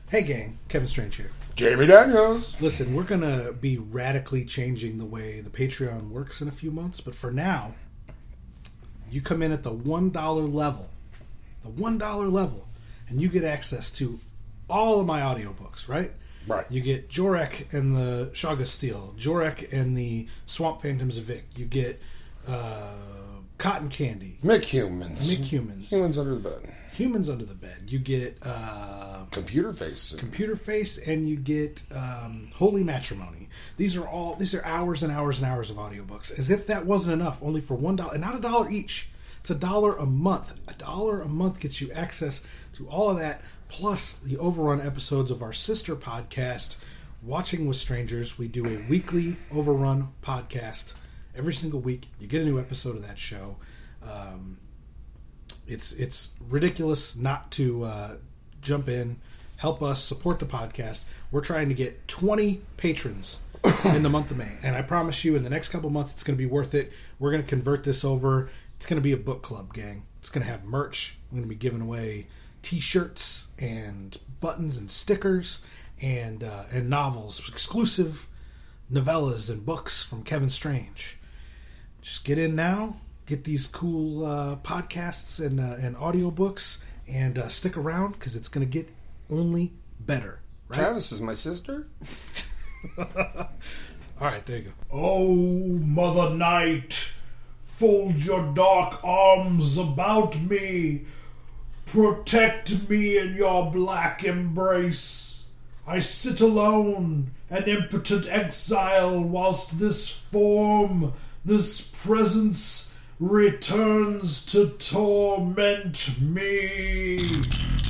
Hey gang, Kevin Strange here. Jamie Daniels. Listen, we're going to be radically changing the way the Patreon works in a few months, but for now, you come in at the $1 level. The $1 level. And you get access to all of my audiobooks, right? Right. You get Jorek and the Shoggoth Steel, Jorek and the Swamp Phantoms of Vic. You get Cotton Candy. McHumans. Humans under the bed. Humans Under the Bed. You get Computer Face, and you get Holy Matrimony. These are hours and hours and hours of audiobooks. As if that wasn't enough, only for $1, and not $1 each. It's $1 a month. $1 a month gets you access to all of that, plus the Overrun episodes of our sister podcast, Watching with Strangers. We do a weekly Overrun podcast every single week. You get a new episode of that show. It's ridiculous not to jump in, help us, support the podcast. We're trying to get 20 patrons in the month of May. And I promise you, in the next couple months, it's going to be worth it. We're going to convert this over. It's going to be a book club, gang. It's going to have merch. We're going to be giving away T-shirts and buttons and stickers and novels, exclusive novellas and books from Kevin Strange. Just get in now. Get these cool podcasts and audiobooks and stick around because it's going to get only better. Right? Travis is my sister. All right, there you go. Oh, Mother Night, fold your dark arms about me. Protect me in your black embrace. I sit alone, an impotent exile, whilst this form, this presence returns to torment me.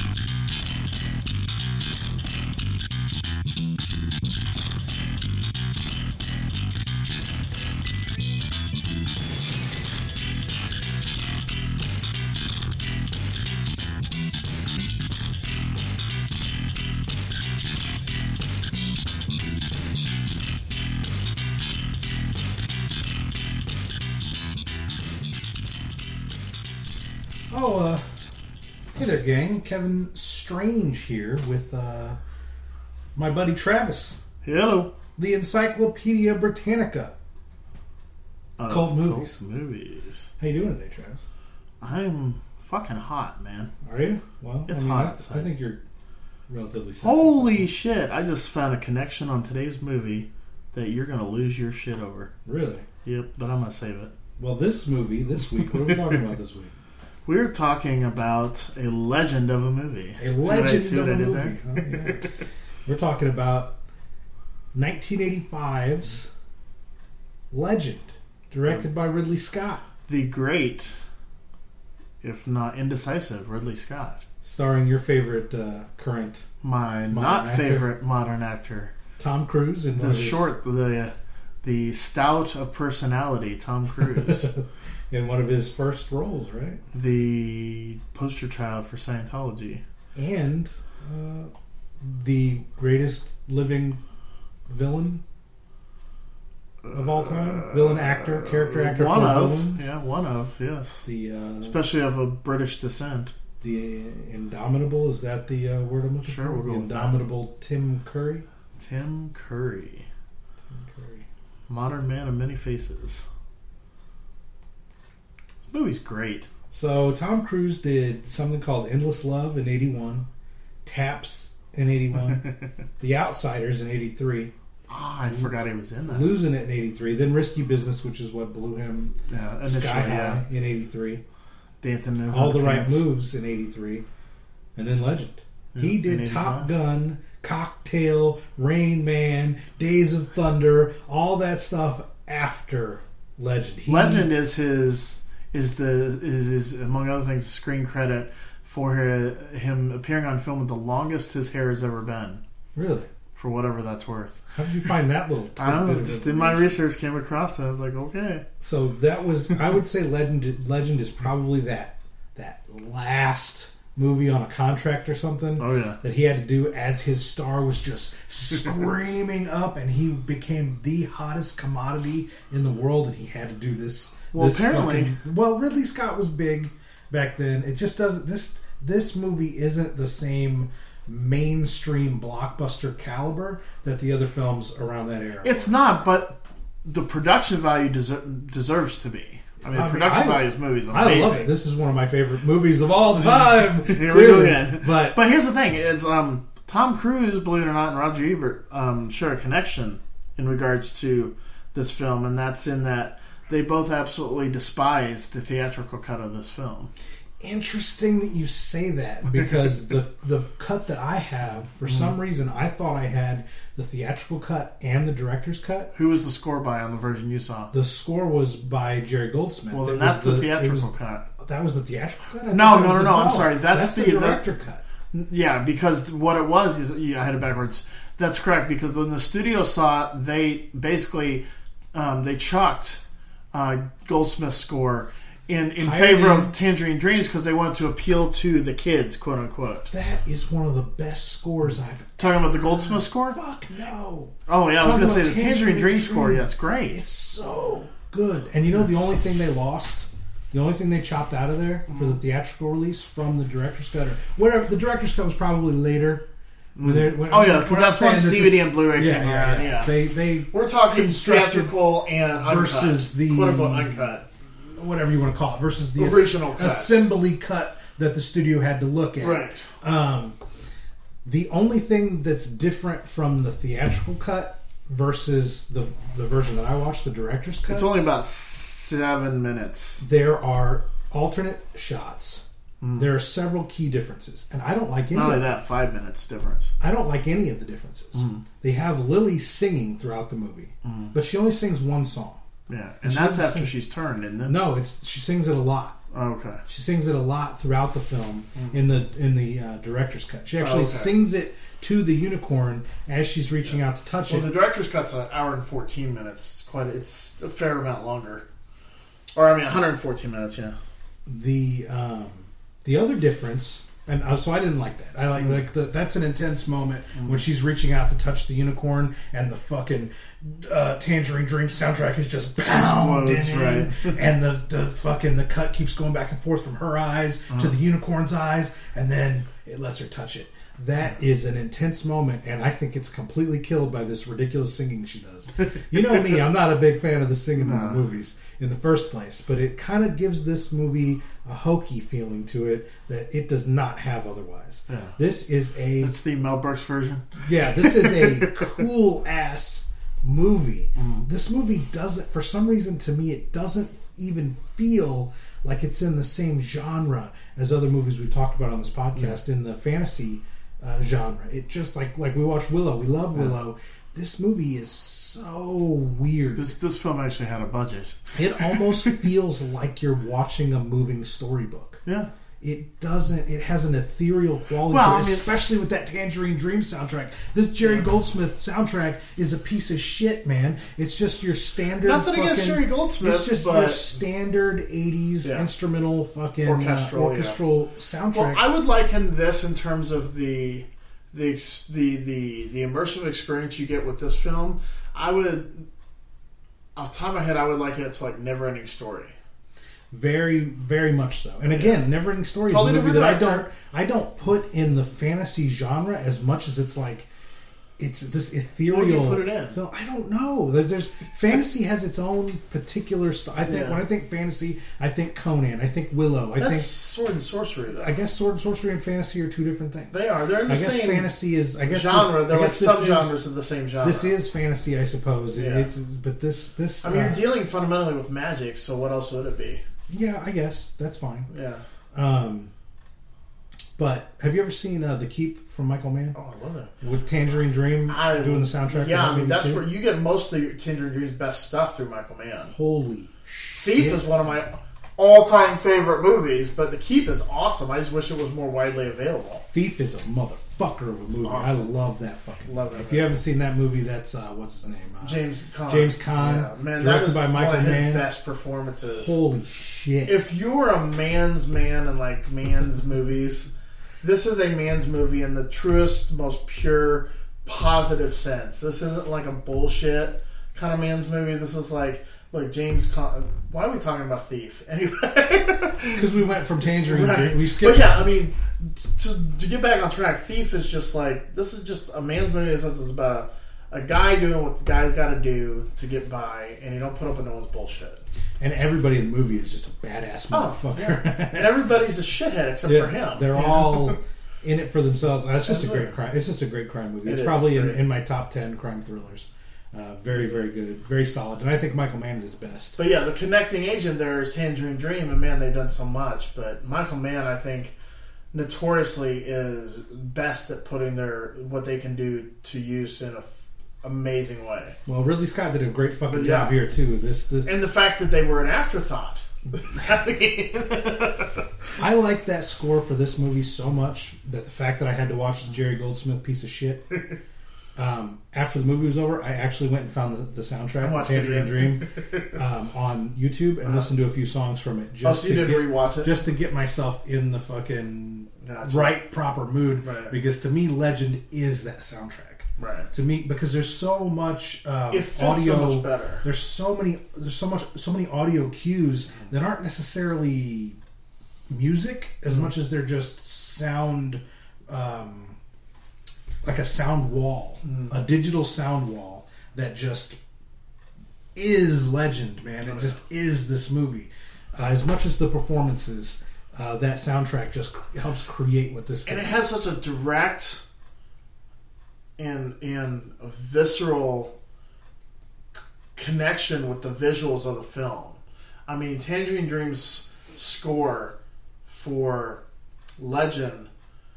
Hey there, gang. Kevin Strange here with my buddy Travis. Hello. The Encyclopedia Britannica. Cult movies. Cult movies. How you doing today, Travis? I'm fucking hot, man. Are you? Well, it's hot outside. I think you're relatively sensitive. Holy shit. I just found a connection on today's movie that you're going to lose your shit over. Really? Yep, but I'm going to save it. Well, this movie, this week, what are we talking about this week? We're talking about a legend of a movie. A legend of a movie. There? Oh, yeah. We're talking about 1985's Legend, directed by Ridley Scott. The great, if not indecisive, Ridley Scott. Starring your favorite current favorite modern actor. Tom Cruise. In the stout of personality, Tom Cruise. In one of his first roles, right? The poster child for Scientology. And the greatest living villain of all time? Villain actor, character actor. One of, yes. Especially of a British descent. The Indomitable, is that the word I'm looking for? Sure, we'll go with that. Indomitable Tim Curry? Tim Curry. Modern man of many faces. This movie's great. So Tom Cruise did something called Endless Love in 81, Taps in 81, The Outsiders in 83. I forgot he was in that. Losing It in 83, then Risky Business, which is what blew him sky high in 83. Dancing All the Right Moves in 83, and then Legend. He did Top Gun, Cocktail, Rain Man, Days of Thunder, all that stuff after Legend. Legend is his among other things screen credit for him appearing on film with the longest his hair has ever been. Really? For whatever that's worth. How did you find that little tidbit? I don't know. Just in my research came across it. I was like, okay. So that was, I would say Legend is probably that last movie on a contract or something. Oh yeah. That he had to do as his star was just screaming up, and he became the hottest commodity in the world, and he had to do this. Well, apparently, Ridley Scott was big back then. It just doesn't. This movie isn't the same mainstream blockbuster caliber that the other films around that era. It's not, but the production value deserves to be. I mean, the production value of this movie is amazing. I love it. This is one of my favorite movies of all time. Here we go again. But here's the thing: is Tom Cruise, believe it or not, and Roger Ebert share a connection in regards to this film, and that's in that they both absolutely despise the theatrical cut of this film. Interesting that you say that, because the cut that I have, for some reason, I thought I had the theatrical cut and the director's cut. Who was the score by on the version you saw? The score was by Jerry Goldsmith. Well, then that's the theatrical cut. That was the theatrical cut? No, I'm sorry. That's the director cut. Yeah, because what it was is... I had it backwards. That's correct, because when the studio saw it, they basically... they chucked Goldsmith's score in favor of Tangerine Dreams because they wanted to appeal to the kids, quote unquote. That is one of the best scores I've... Talking about the Goldsmith score? Fuck no. Oh yeah, I was going to say the Tangerine Dreams score. Yeah, it's great. It's so good. And you know the only thing they lost, the only thing they chopped out of there for the theatrical release from the director's cut, or whatever, the director's cut was probably later. Because that's once DVD and Blu-ray came out. Yeah. We're talking theatrical and uncut, versus the quote-unquote uncut. Whatever you want to call it, versus the original cut. Assembly cut that the studio had to look at. Right. The only thing that's different from the theatrical cut versus the version that I watched, the director's cut... It's only about 7 minutes. There are alternate shots. There are several key differences, and I don't like any. Not only that, 5 minutes difference. I don't like any of the differences. They have Lily singing throughout the movie, but she only sings one song. Yeah, and that's after she's turned, isn't it? No, she sings it a lot. Oh, okay. She sings it a lot throughout the film in the director's cut. She actually sings it to the unicorn as she's reaching out to touch it. Well, the director's cut's an hour and 14 minutes. It's a fair amount longer. Or 114 minutes. Yeah. The other difference, and so I didn't like that. I like that's an intense moment when she's reaching out to touch the unicorn, and the fucking Tangerine Dream soundtrack is just pounding, right? And the cut keeps going back and forth from her eyes to the unicorn's eyes, and then it lets her touch it. That is an intense moment, and I think it's completely killed by this ridiculous singing she does. You know me, I'm not a big fan of the singing in the movies in the first place, but it kind of gives this movie a hokey feeling to it that it does not have otherwise. Yeah. It's the Mel Brooks version. Yeah, this is a cool ass movie. This movie doesn't, for some reason, to me, it doesn't even feel like it's in the same genre as other movies we've talked about on this podcast in the fantasy genre. It just like we watched Willow. We love Willow. This movie is so weird. This film actually had a budget. It almost feels like you're watching a moving storybook. Yeah. It doesn't. It has an ethereal quality to it, especially with that Tangerine Dream soundtrack. This Jerry Goldsmith soundtrack is a piece of shit, man. It's just your standard. Nothing against Jerry Goldsmith. It's just your standard '80s instrumental fucking orchestral soundtrack. Well, I would liken this in terms of the immersive experience you get with this film. I would, off the top of my head, I would liken it to like Never Ending Story. Very, very much so. And again, Never Ending Story is a movie that I don't put in the fantasy genre as much as it's like it's this ethereal. What would you put it in? Film. I don't know. There's fantasy has its own particular style. I think when I think fantasy, I think Conan. I think Willow. I think Sword and Sorcery, though. I guess Sword and Sorcery and fantasy are two different things. They are. They're in the same fantasy is. I guess genre. They're like subgenres of the same genre. This is fantasy, I suppose. Yeah. But this. I mean, you're dealing fundamentally with magic, so what else would it be? Yeah, I guess that's fine. Yeah. But have you ever seen The Keep from Michael Mann? Oh, I love that. With Tangerine Dream doing the soundtrack? Yeah, I mean, that's where you get most of Tangerine Dream's best stuff through Michael Mann. Holy shit. Thief is one of my all-time favorite movies, but The Keep is awesome. I just wish it was more widely available. Thief is a motherfucker of a movie. Awesome. I love that fucking movie. If you haven't seen that movie, that's, what's his name? James Caan. James Caan. Yeah, man, directed by Michael Mann. One of his best performances. Holy shit. If you were a man's man and like man's movies, this is a man's movie in the truest, most pure, positive sense. This isn't like a bullshit kind of man's movie. This is like Look, why are we talking about Thief anyway? Because we went from Tangerine Dream. We But skipped. yeah, I mean, to get back on track, Thief is just like, this is just a man's movie. It's about a guy doing what the guy's got to do to get by, and you don't put up with no one's bullshit. And everybody in the movie is just a badass motherfucker. Yeah. And everybody's a shithead except for him. They're all in it for themselves. It's just a great crime. It's just a great crime movie. It's probably in my top 10 crime thrillers. Very, very good. Very solid. And I think Michael Mann is best. But yeah, the connecting agent there is Tangerine Dream, and man, they've done so much. But Michael Mann, I think, notoriously is best at putting what they can do to use in a amazing way. Well, Ridley Scott did a great fucking job here too. This and the fact that they were an afterthought. I like that score for this movie so much that the fact that I had to watch the Jerry Goldsmith piece of shit after the movie was over, I actually went and found the soundtrack to Tangerine Dream on YouTube and listened to a few songs from it. So you did rewatch it? Just to get myself in the fucking proper mood. Right. Because to me, Legend is that soundtrack. Right. To me, because there's so much it fits audio. So much better. There's so many audio cues that aren't necessarily music as much as they're just sound, like a sound wall, a digital sound wall that just is Legend, man. It just is this movie. As much as the performances, that soundtrack just helps create what this thing is. And it has such a direct and a visceral connection with the visuals of the film. I mean, Tangerine Dream's score for Legend,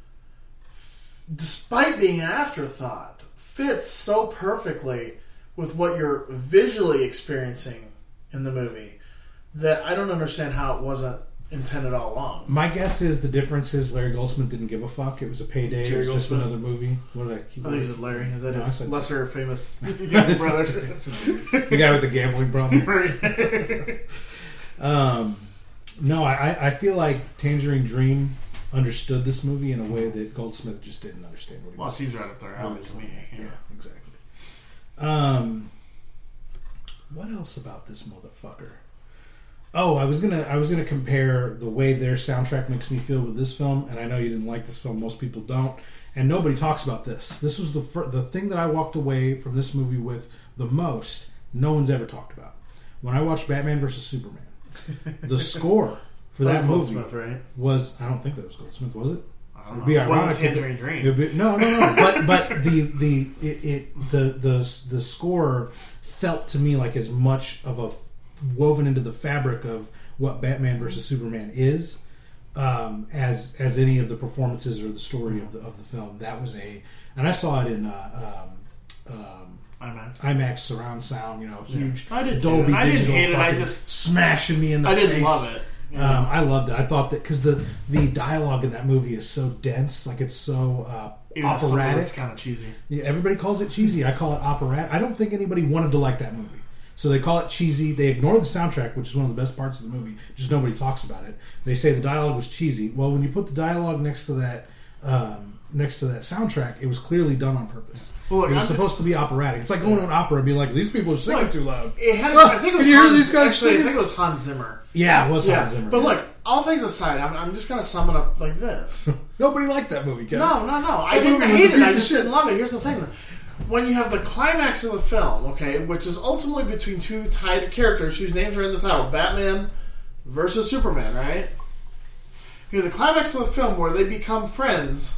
despite being an afterthought, fits so perfectly with what you're visually experiencing in the movie that I don't understand how it wasn't intended all along. My guess is the difference is Larry Goldsmith didn't give a fuck. It was a payday. It was just another movie. What did I keep? I think it's Larry. Is that his lesser famous gambling brother? The guy with the gambling problem. No, I feel like Tangerine Dream understood this movie in a way that Goldsmith just didn't understand what he was. Well, it seems right up there. Yeah, exactly. What else about this motherfucker? Oh, I was gonna compare the way their soundtrack makes me feel with this film, and I know you didn't like this film. Most people don't, and nobody talks about this. This was the thing that I walked away from this movie with the most. No one's ever talked about. When I watched Batman vs Superman, the score for that movie was, I don't think that was Goldsmith, was it? I don't know. It wasn't Tangerine Dream. No. But the score felt to me like as much of a woven into the fabric of what Batman versus Superman is, as any of the performances or the story of the film. That was and I saw it in IMAX surround sound, huge Dolby digital. I didn't hate it. I just smashing me in the face. I didn't love it. Yeah. I loved it. I thought that because the dialogue in that movie is so dense, like it's so operatic. It's kind of cheesy. Yeah, everybody calls it cheesy. I call it operatic. I don't think anybody wanted to like that movie. So they call it cheesy. They ignore the soundtrack, which is one of the best parts of the movie. Just nobody talks about it. They say the dialogue was cheesy. Well, when you put the dialogue next to that soundtrack, it was clearly done on purpose. Well, it was supposed to be operatic. It's like going to an opera and being like, "These people are singing too loud." I think it was Hans Zimmer. Yeah, it was Hans Zimmer. But look, all things aside, I'm just going to sum it up like this. Nobody liked that movie, Kevin. No. I didn't hate it. I just didn't love it. Here's the thing. When you have the climax of the film, okay, which is ultimately between two characters whose names are in the title, Batman versus Superman, right? You have the climax of the film where they become friends.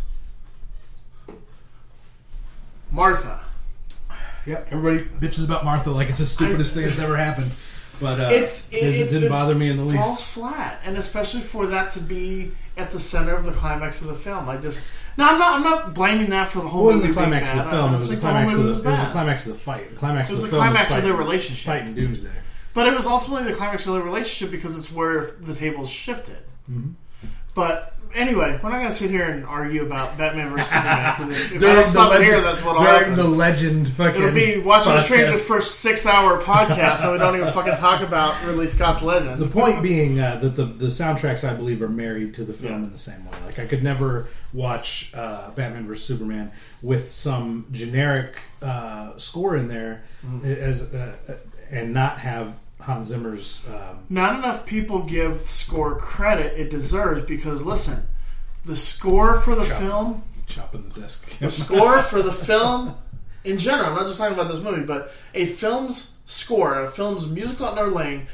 Martha. Yep, everybody bitches about Martha like it's the stupidest thing that's ever happened. But it didn't bother me in the least. It falls flat, and especially for that to be at the center of the climax of the film. I'm not blaming that for the whole movie. It wasn't the climax of the film. It was the climax of the fight. The climax of the film was of their relationship. Fighting Doomsday. But it was ultimately the climax of their relationship because it's where the tables shifted. Mm-hmm. But anyway, we're not going to sit here and argue about Batman vs Superman because if I don't stop here, that's what will happen. During the Legend fucking it'll be watching the Stranger's first 6-hour podcast, so we don't even fucking talk about Ridley Scott's Legend. The point being that the soundtracks, I believe, are married to the film in the same way. Like I could never watch Batman vs Superman with some generic score in there and not have Hans Zimmer's. Not enough people give the score credit it deserves because, listen, the score for the film... Chopping the disc. The score for the film, in general, I'm not just talking about this movie, but a film's score, a film's musical underlaying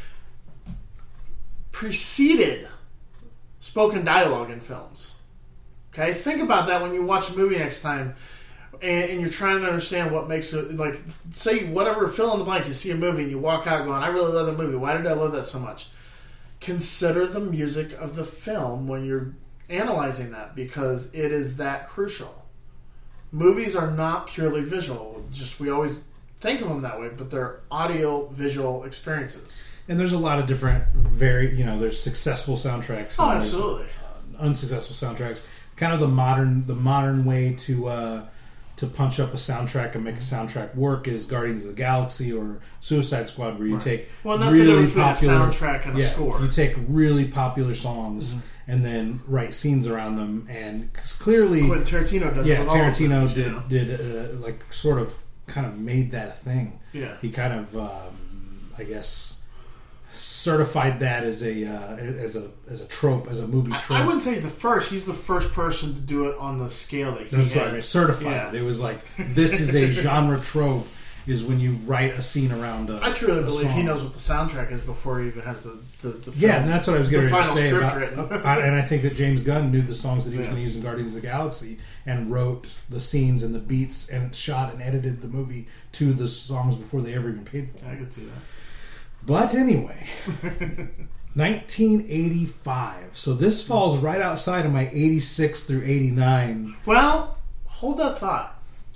preceded spoken dialogue in films. Okay? Think about that when you watch a movie next time and you're trying to understand what makes it, like, say whatever, fill in the blank, you see a movie and you walk out going, I really love that movie. Why did I love that so much? Consider the music of the film when you're analyzing that, because it is that crucial. Movies are not purely visual. Just, we always think of them that way, but they're audio-visual experiences. And there's a lot of different, there's successful soundtracks. Oh, absolutely. Unsuccessful soundtracks. Kind of the modern way to punch up a soundtrack and make a soundtrack work is Guardians of the Galaxy or Suicide Squad, where you take that's really the popular soundtrack and a score. You take really popular songs and then write scenes around them, and cause clearly Quentin Tarantino does. Yeah, Tarantino did sort of kind of made that a thing. Yeah, he kind of I guess certified that as a trope, as a movie trope. I wouldn't say he's the first. He's the first person to do it on the scale that he has. That's what I mean. Certified. Yeah. It was like, this is a genre trope, is when you write a scene around I truly believe he knows what the soundtrack is before he even has the film. Yeah, and that's what I was going to say about. Written. And I think that James Gunn knew the songs that he was going to use in Guardians of the Galaxy and wrote the scenes and the beats and shot and edited the movie to the songs before they ever even paid for them. I could see that. But anyway, 1985. So this falls right outside of my 86 through 89. Well, hold that thought.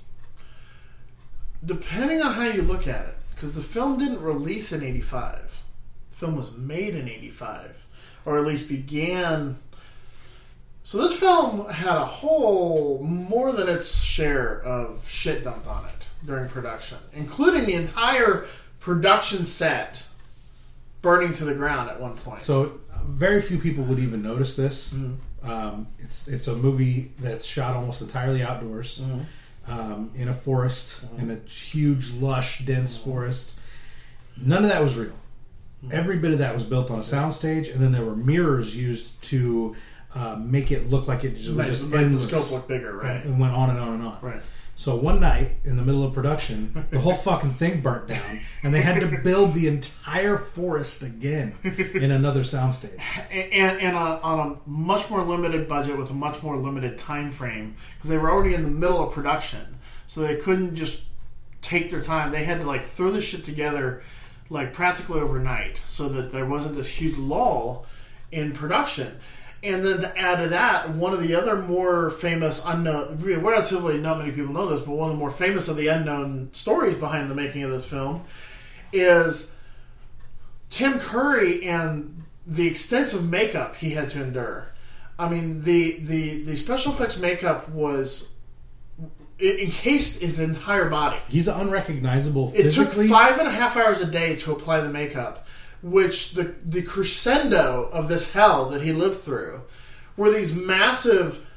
Depending on how you look at it, because the film didn't release in 85. The film was made in 85. Or at least began... So this film had a whole, more than its share of shit dumped on it during production, including the entire production set burning to the ground at one point. So very few people would even notice this. Mm-hmm. It's a movie that's shot almost entirely outdoors, in a forest, in a huge, lush, dense forest. None of that was real. Every bit of that was built on a soundstage, and then there were mirrors used to make it look like it was just make the scope look bigger, right? And went on and on and on. Right. So one night, in the middle of production, the whole fucking thing burnt down, and they had to build the entire forest again in another soundstage. And on a much more limited budget with a much more limited time frame, because they were already in the middle of production, so they couldn't just take their time. They had to throw this shit together practically overnight, so that there wasn't this huge lull in production. And then to add to that, one of the other more famous unknown, relatively not many people know this, but one of the more famous of the unknown stories behind the making of this film is Tim Curry and the extensive makeup he had to endure. I mean, the special effects makeup was encased his entire body. He's unrecognizable physically. It took 5.5 hours a day to apply the makeup, which the crescendo of this hell that he lived through were these massive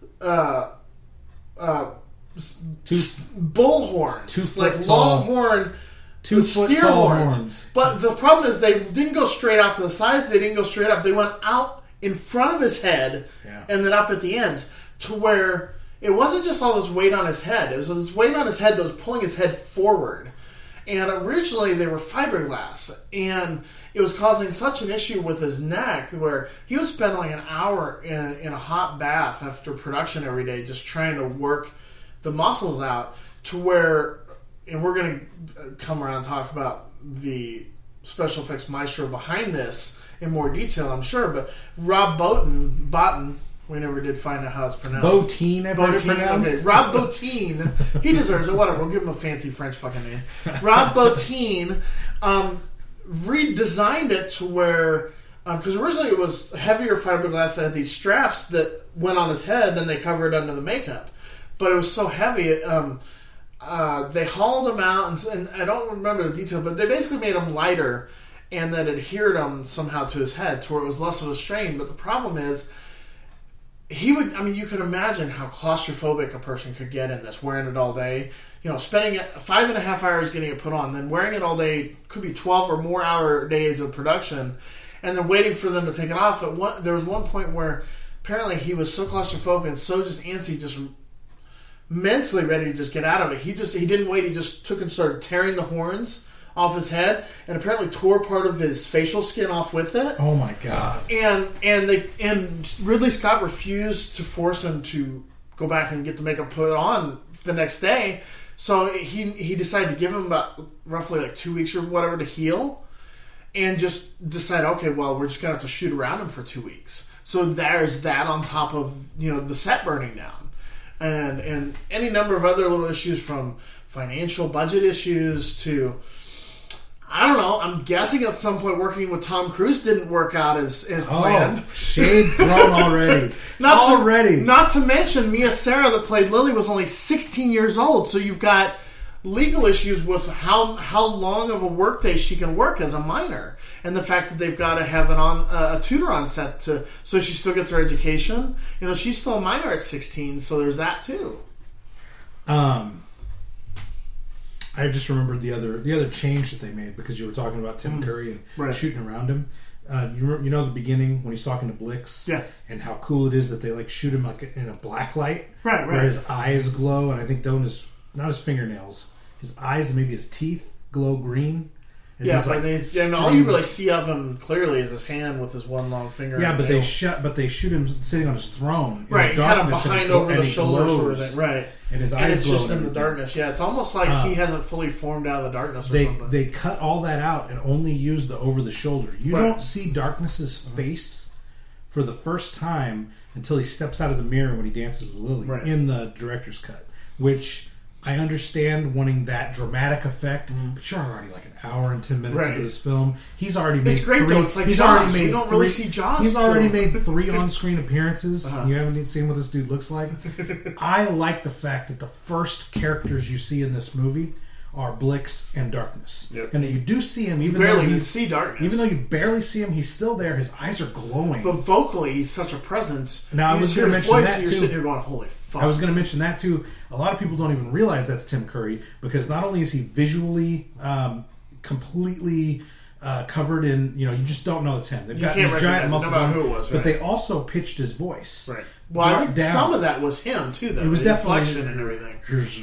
bull horns, long horn, 2 foot steer tall horns. But the problem is they didn't go straight out to the sides. They didn't go straight up. They went out in front of his head and then up at the ends, to where it wasn't just all this weight on his head. It was this weight on his head that was pulling his head forward. And originally they were fiberglass, and it was causing such an issue with his neck where he would spend an hour in a hot bath after production every day just trying to work the muscles out, to where, and we're going to come around and talk about the special effects maestro behind this in more detail, I'm sure, but Rob Bottin, we never did find out how it's pronounced. Bottin, okay. Rob Bottin. He deserves it. Whatever. We'll give him a fancy French fucking name. Rob Bottin redesigned it to where, because originally it was heavier fiberglass that had these straps that went on his head and they covered under the makeup. But it was so heavy, they hauled him out, and I don't remember the detail, but they basically made him lighter and then adhered him somehow to his head to where it was less of a strain. But the problem is, he would. I mean, you could imagine how claustrophobic a person could get in this, wearing it all day. You know, spending 5.5 hours getting it put on, then wearing it all day, could be 12 or more hour days of production, and then waiting for them to take it off. There was one point where apparently he was so claustrophobic and so just antsy, just mentally ready to just get out of it. He didn't wait. He just took and started tearing the horns off his head, and apparently tore part of his facial skin off with it. Oh my god! And Ridley Scott refused to force him to go back and get the makeup put on the next day. So he decided to give him about roughly like 2 weeks or whatever to heal, and just decide, okay, well, we're just gonna have to shoot around him for 2 weeks. So there's that on top of the set burning down, and any number of other little issues, from financial budget issues to, I don't know, I'm guessing at some point working with Tom Cruise didn't work out as planned. Shade thrown already. Not to mention Mia Sara that played Lily was only 16 years old, so you've got legal issues with how long of a workday she can work as a minor, and the fact that they've got to have a tutor on set so she still gets her education. She's still a minor at 16, so there's that too. I just remembered the other change that they made, because you were talking about Tim Curry and shooting around him. You know the beginning when he's talking to Blix, and how cool it is that they like shoot him like in a black light, right, where his eyes glow, and I think not his fingernails, his eyes and maybe his teeth glow green. And all you really see of him clearly is his hand with his one long finger. Yeah, but they shoot him sitting on his throne, right? Kind of behind over the shoulder, sort of thing, right? And his eyes it's just in the darkness. Yeah, it's almost like he hasn't fully formed out of the darkness or something. They cut all that out and only use the over the shoulder. You don't see Darkness's face for the first time until he steps out of the mirror when he dances with Lily in the director's cut, which I understand wanting that dramatic effect, but you're already like an hour and 10 minutes into this film. He's already made it's great three. Though. It's like he's Jaws. Already made we don't three, really see Jaws. He's already made 3 on-screen appearances. You haven't even seen what this dude looks like. I like the fact that the first characters you see in this movie are Blix and Darkness, and that you do see him even though you see Darkness. Even though you barely see him, he's still there. His eyes are glowing. But vocally, he's such a presence. Now I was going to mention that you're too. Sitting here going, "Holy fuck!" I was going to mention that too. A lot of people don't even realize that's Tim Curry, because not only is he visually completely covered in, you just don't know it's him. They've got these giant muscles on, who it was, but they also pitched his voice. Right. Well, I think some of that was him too, though. It was the definitely inflection and everything.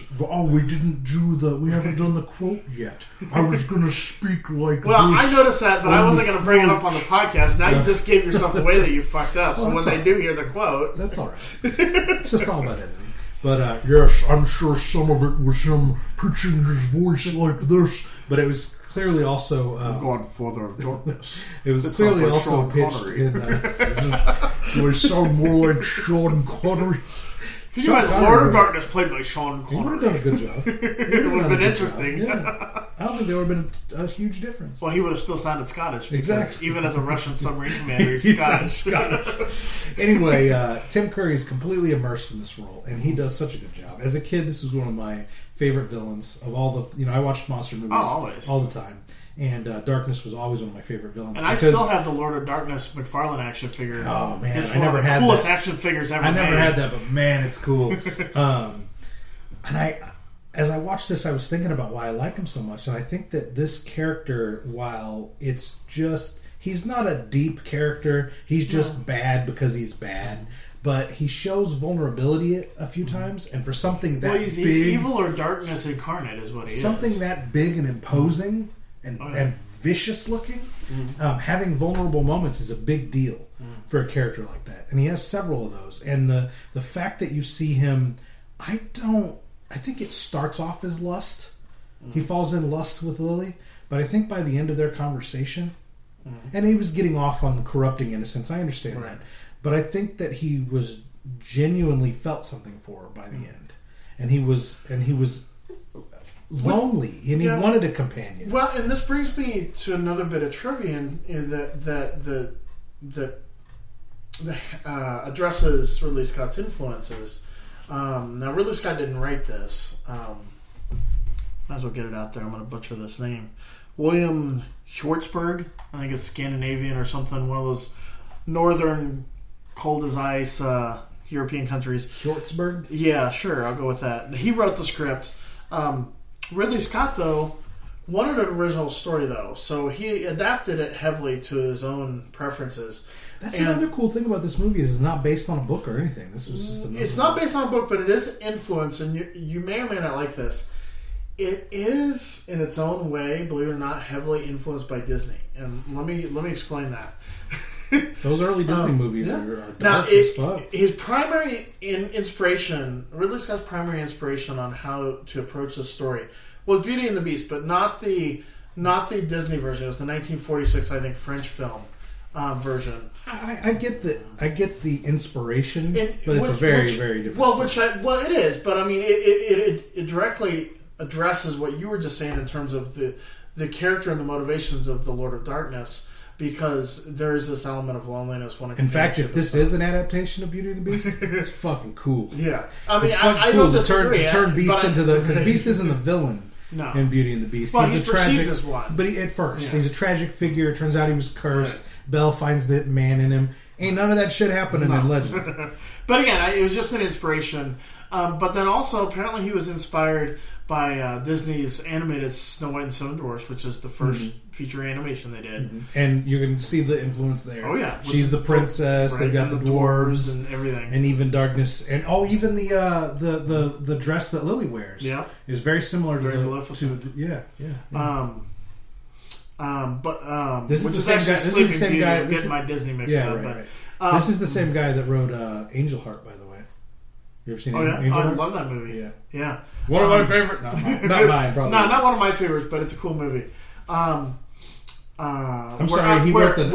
We haven't done the quote yet. I was going to speak like. Well, this. I noticed that, but I wasn't going to bring it up on the podcast. Now you just gave yourself away that you fucked up. So when they do hear the quote, that's all right. It's just all about editing. But yes, I'm sure some of it was him pitching his voice like this. But it was clearly also Godfather of Darkness. It was clearly like also pitched in. Do I sound more like Sean Connery? Could you imagine Lord of Darkness played by Sean Connery? He would have done a good job. It would have been interesting. Yeah. I don't think there would have been a huge difference. Well, he would have still sounded Scottish. Exactly. Even as a Russian submarine commander, he's Scottish. Anyway, Tim Curry is completely immersed in this role, and he does such a good job. As a kid, this was one of my favorite villains of all the. I watched monster movies all the time. And Darkness was always one of my favorite villains. And I still have the Lord of Darkness McFarlane action figure. Oh man, it's one of the coolest action figures ever. I never had that, but man, it's cool. And as I watched this, I was thinking about why I like him so much, and I think that this character, while it's just, he's not a deep character. He's just bad because he's bad. But he shows vulnerability a few times, and for something that he's big, evil or darkness incarnate is what he is. Something that big and imposing. And vicious looking, having vulnerable moments is a big deal for a character like that, and he has several of those. And the fact that you see him, I think it starts off as lust. He falls in lust with Lily, but I think by the end of their conversation, and he was getting off on the corrupting innocence. I understand that, but I think that he was genuinely felt something for her by the end, and he was lonely, and he wanted a companion. Well, and this brings me to another bit of trivia that addresses Ridley Scott's influences. Now, Ridley Scott didn't write this. Might as well get it out there. I'm going to butcher this name. William Schwartzberg. I think it's Scandinavian or something. One of those northern, cold as ice European countries. Schwartzberg? Yeah, sure, I'll go with that. He wrote the script. Ridley Scott, though, wanted an original story, though, so he adapted it heavily to his own preferences. That's another cool thing about this movie is it's not based on a book or anything. This was just it's not based on a book, but it is influenced, and you may or may not like this. It is, in its own way, believe it or not, heavily influenced by Disney, and let me explain that. Those early Disney movies are dark now, as fuck. His primary inspiration, Ridley Scott's primary inspiration on how to approach this story was Beauty and the Beast, but not the Disney version. It was the 1946, I think, French film version. I get the inspiration, but it's very different. Well, it is, but I mean, it directly addresses what you were just saying in terms of the character and the motivations of the Lord of Darkness, because there is this element of loneliness. In fact, if this is an adaptation of Beauty and the Beast, it's fucking cool. Yeah, I mean, I don't disagree. To turn Beast into because Beast isn't the villain. No. In Beauty and the Beast, well, he's a tragic. As one. But at first, he's a tragic figure. It turns out he was cursed. Right. Belle finds the man in him. Ain't none of that shit happening in Legend. But again, it was just an inspiration. But then also, apparently, he was inspired by Disney's animated Snow White and Seven Dwarfs, which is the first feature animation they did. And you can see the influence there. Oh yeah, she's the princess. Right, they've got the dwarves and everything, and even darkness, and even the dress that Lily wears. Yeah, is very similar to Maleficent. This which is is actually Sleeping Beauty. Guy. Getting my Disney mixed up. Right. This is the same guy that wrote Angel Heart, by the way. You ever seen Angel Heart? I love that movie. Yeah. One of my favorite. Not mine, probably. No, not one of my favorites, but it's a cool movie. I'm sorry, he wrote the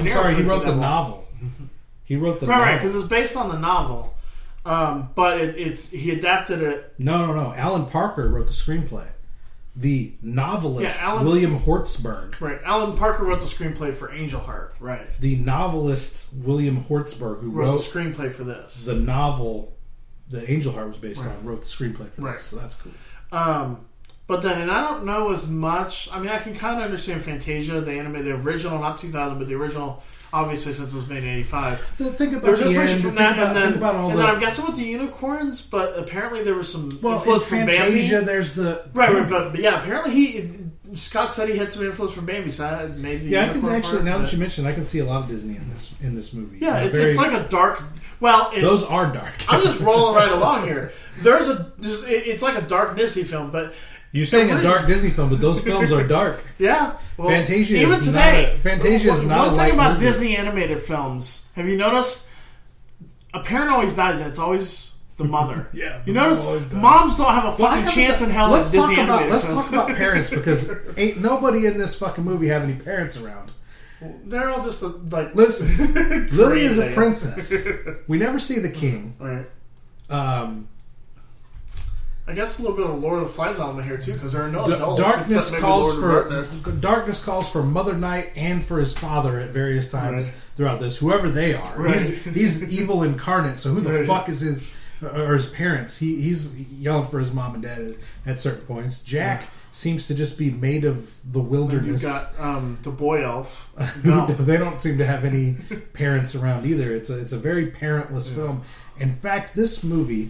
novel. He wrote the novel. Right, because it's based on the novel. But he adapted it. No. Alan Parker wrote the screenplay. The novelist, William Hortzberg. Right. Alan Parker wrote the screenplay for Angel Heart. Right. The novelist, William Hortzberg, who wrote the screenplay for this. The novel that Angel Heart was based on, wrote the screenplay for this. So that's cool. But then, and I don't know as much. I mean, I can kind of understand Fantasia, the original, not 2000, but the original, obviously, since it was made in 85. Think about the end. From that, and then I'm guessing with the unicorns, but apparently there was some influence from Fantasia, Bambi. There's the... Right, but yeah, apparently Scott said he had some influence from Bambi, so I made the I can actually, now that you mentioned, I can see a lot of Disney in this movie. Yeah, it's like a dark... Well, those are dark. I'm just rolling right along here. It's like a dark Disney film, but... You're saying a dark Disney film, but those films are dark. Yeah. Well, Fantasia even today. Fantasia is not a light movie. One thing about Disney animated films, have you noticed? A parent always dies, and it's always the mother. Yeah. You notice moms don't have a fucking chance in hell in Disney animated films. Let's talk about parents, because ain't nobody in this fucking movie have any parents around. They're all just listen. Lily is a princess. We never see the king. Right. I guess a little bit of Lord of the Flies element here too, because there are no adults. Darkness calls for Mother Night and for his father at various times throughout this. Whoever they are, he's evil incarnate. So who the fuck is his parents? He's yelling for his mom and dad at certain points. Jack seems to just be made of the wilderness. You got the boy elf. They don't seem to have any parents around either. It's a very parentless film. In fact, this movie,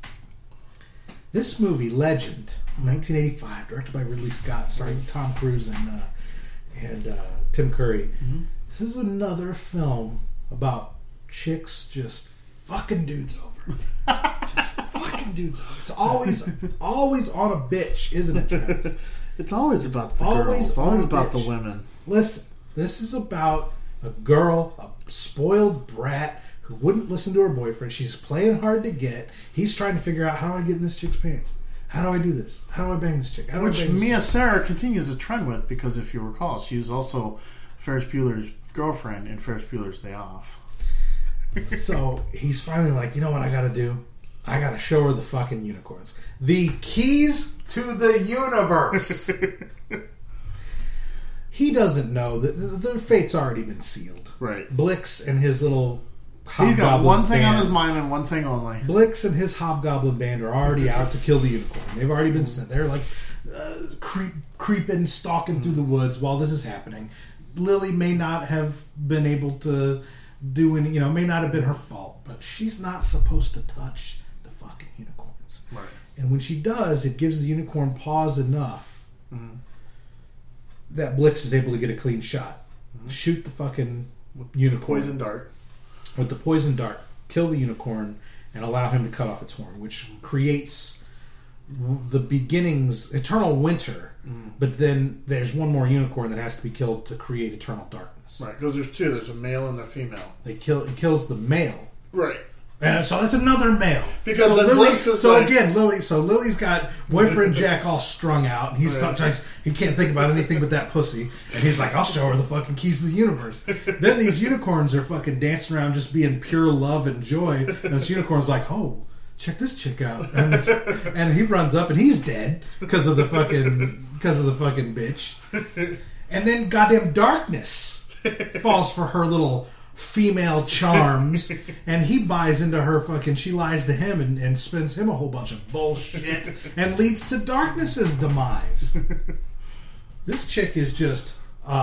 Legend, 1985, directed by Ridley Scott, starring Tom Cruise and Tim Curry. Mm-hmm. This is another film about chicks just fucking dudes over. Just fucking dudes over. It's always on a bitch, isn't it, Travis? It's always about the girls. It's always about the women. Listen, this is about a girl, a spoiled brat, who wouldn't listen to her boyfriend. She's playing hard to get. He's trying to figure out, how do I get in this chick's pants? How do I do this? How do I bang this chick? Which Mia Sara continues a trend with, because if you recall, she was also Ferris Bueller's girlfriend in Ferris Bueller's Day Off. So he's finally like, you know what I gotta do? I gotta show her the fucking unicorns. The keys to the universe. He doesn't know that their fate's already been sealed. Right. Blix and his little... He's got one thing on his mind and one thing only. Blix and his hobgoblin band are already out to kill the unicorn. They've already been sent. They're like creeping, stalking through the woods while this is happening. Lily may not have been able to doing, it may not have been her fault, but she's not supposed to touch the fucking unicorns. Right. And when she does, it gives the unicorn pause enough that Blix is able to get a clean shot. Shoot the fucking unicorn. Poison dart. With the poison dart. Kill the unicorn and allow him to cut off its horn, which creates the beginnings, eternal winter. But then there's one more unicorn that has to be killed to create eternal darkness. Right, because there's two. There's a male and a female. It kills the male. Right. And so that's another male. Because so Lily, Lily's got boyfriend Jack all strung out. And he can't think about anything but that pussy. And he's like, I'll show her the fucking keys to the universe. Then these unicorns are fucking dancing around just being pure love and joy. And this unicorn's like, oh, check this chick out. And he runs up and he's dead because of the fucking bitch. And then goddamn darkness falls for her little female charms, and he buys into her fucking, she lies to him and spends him a whole bunch of bullshit and leads to darkness's demise. This chick is just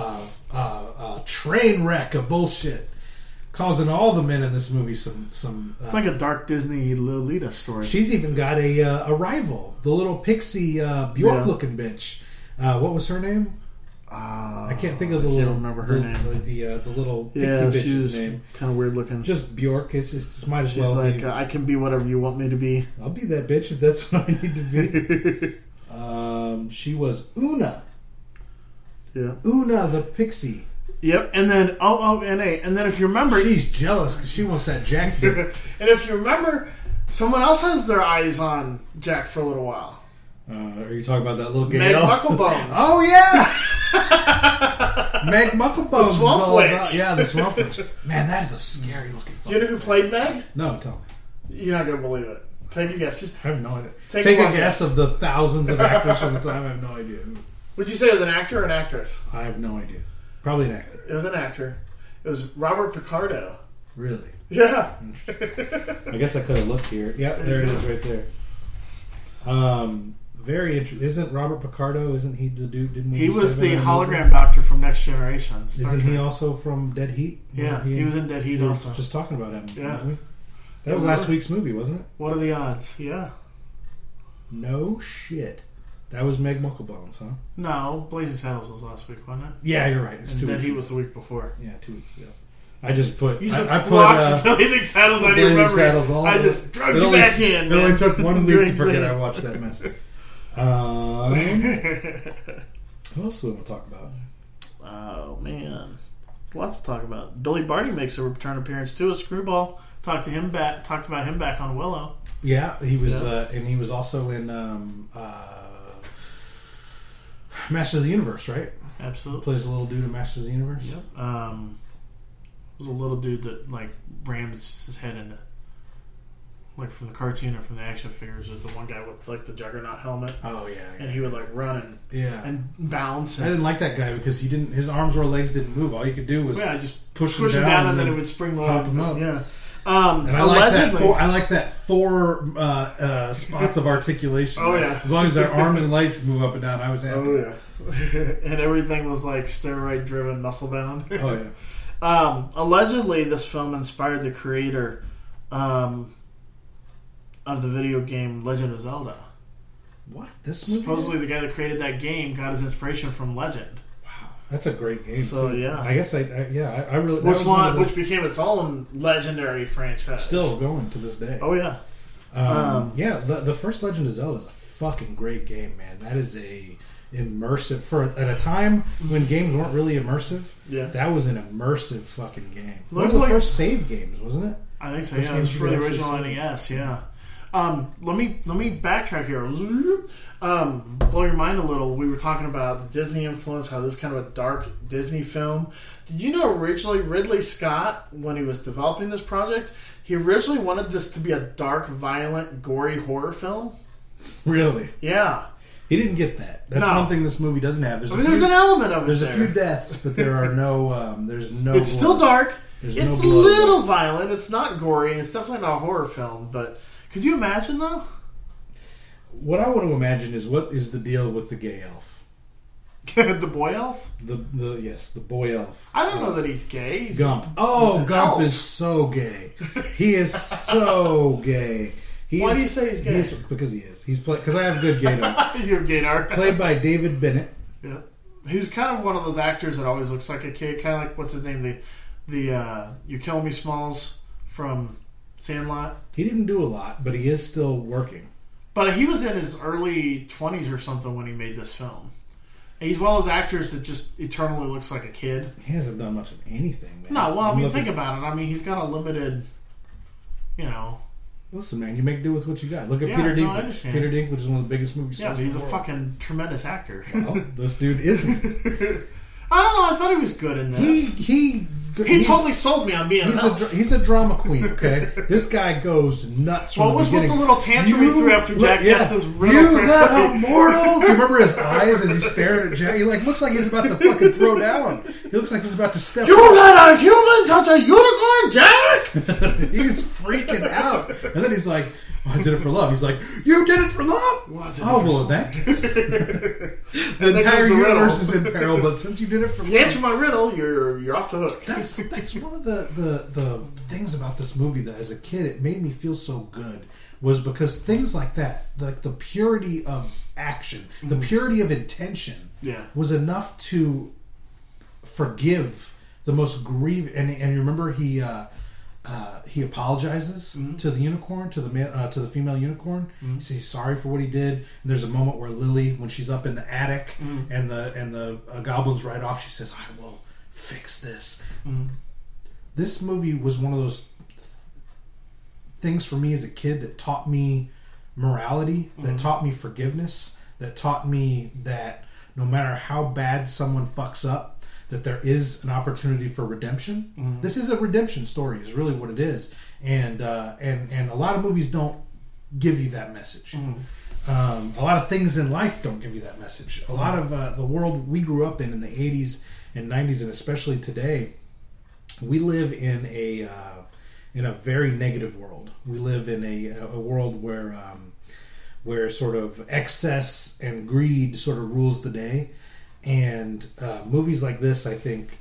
a train wreck of bullshit, causing all the men in this movie some it's like a dark Disney Lolita story. She's even got a rival, the little pixie Bjork looking bitch. What was her name? I can't think of the little. Remember her name. The little pixie bitch's name. Kind of weird looking. Just Bjork. It's might as She's well. She's like, be. I can be whatever you want me to be. I'll be that bitch if that's what I need to be. She was Una. Yeah. Una the pixie. Yep. And then OONA. And then if you remember, she's jealous because she wants that Jack. And if you remember, someone else has their eyes on Jack for a little while. Are you talking about that little gay Meg elf? Mucklebones. Oh yeah. Meg Mucklebones. The Swamp Witch. The Swamp Witch. Man, that is a scary looking. Do you know who played Meg? No, tell me. You're not gonna believe it. Take a guess. I have no idea. Take a guess of the thousands of actors from the time. I have no idea. Would you say it was an actor or an actress? I have no idea. Probably an actor. It was an actor. It was Robert Picardo. Really? Yeah. I guess I could have looked here. Yeah, there it is right there. Very interesting. Isn't Robert Picardo? Isn't he the dude? He was the hologram doctor from Next Generation. Isn't he also from Dead Heat? Yeah, he was in Dead Heat also. Just talking about him. Yeah, that was last week's movie, wasn't it? What are the odds? Yeah. No shit. That was Meg Mucklebones, huh? No, Blazing Saddles was last week, wasn't it? Yeah, you're right. And Dead Heat was the week before. Yeah, 2 weeks ago. I just put. I put Blazing Saddles on your memory. I just drugged you back in. It only took 1 week to forget I watched that mess. What else do we want to talk about? Oh man, there's lots to talk about. Billy Barty makes a return appearance too. A Screwball talked about him back on Willow. Yeah, he was, and he was also in Masters of the Universe, right? Absolutely, plays a little dude in Masters of the Universe. Yep. Was a little dude that like rams his head into. Like from the cartoon or from the action figures, there's the one guy with like the Juggernaut helmet. Oh yeah, and he would like run and bounce. I didn't like that guy because he didn't. His arms or legs didn't move. All you could do was just push him down, and then it would springload pop him up. Yeah. And I like that four spots of articulation. Oh yeah. As long as their arms and legs move up and down, I was happy. Oh yeah. And everything was like steroid driven, muscle bound. Oh yeah. Allegedly, this film inspired the creator of the video game Legend of Zelda. What? This supposedly the guy that created that game got his inspiration from Legend. Wow, that's a great game. So too. Yeah, I guess I really which became its own legendary franchise, still going to this day. Oh yeah, the first Legend of Zelda is a fucking great game, man. That is a immersive at a time when games weren't really immersive. Yeah, that was an immersive fucking game. One of the first save games, wasn't it? I think so. Yeah, it was for the original NES. Yeah. Let me backtrack here. Blow your mind a little. We were talking about the Disney influence, how this is kind of a dark Disney film. Did you know originally Ridley Scott, when he was developing this project, he originally wanted this to be a dark, violent, gory horror film? Really? Yeah. He didn't get that. That's one thing this movie doesn't have. There's an element of it. There's a few deaths, but there are no. There's no. It's still dark. There's it's no a little violent. It's not gory. It's definitely not a horror film, but. Could you imagine, though? What I want to imagine is what is the deal with the gay elf? The boy elf? The boy elf. I don't know that he's gay. He's Gump. Gump elf. Is so gay. He is so gay. Why do you say he's gay? Because he is. Because I have good gaydar. You have gaydar. Played by David Bennett. Yeah. He's kind of one of those actors that always looks like a kid. Kind of like, what's his name? The You Kill Me Smalls from Sandlot. He didn't do a lot, but he is still working. But he was in his early 20s or something when he made this film. And he's one of those actors that just eternally looks like a kid. He hasn't done much of anything, man. No, well, I mean, think about it. I mean, he's got a limited, Listen, man, you make do with what you got. Look at Peter Dinklage. No, I understand. Peter Dinklage is one of the biggest movie Yeah, stars but he's in a the world. fucking tremendous actor. Well, this dude isn't. I don't know. I thought he was good in this. He totally sold me on being an elf. He's a drama queen, okay? This guy goes nuts from the beginning. What was with the little tantrum he threw after Jack guessed his riddle? You let a mortal? You remember his eyes as he's staring at Jack? He looks like he's about to fucking throw down. He looks like he's about to step. You let a human touch a unicorn, Jack? He's freaking out. And then he's like, I did it for love. He's like, you did it for love? Well, in that case. The entire universe is in peril, but since you did it for love. If you answer my riddle, you're off the hook. That's one of the things about this movie that as a kid it made me feel so good, was because things like that, like the purity of action, the purity of intention, was enough to forgive the most grievous. And you remember he apologizes to the unicorn, to the female unicorn. He says he's sorry for what he did. And there's a moment where Lily, when she's up in the attic and the goblins ride off, she says, "I will fix this." This movie was one of those things for me as a kid that taught me morality, that taught me forgiveness, that taught me that no matter how bad someone fucks up, that there is an opportunity for redemption. This is a redemption story, is really what it is, and a lot of movies don't give you that message. A lot of things in life don't give you that message. A lot of the world we grew up in the 80s and 90s, and especially today, we live in a very negative world. We live in a world where sort of excess and greed sort of rules the day. And movies like this, I think,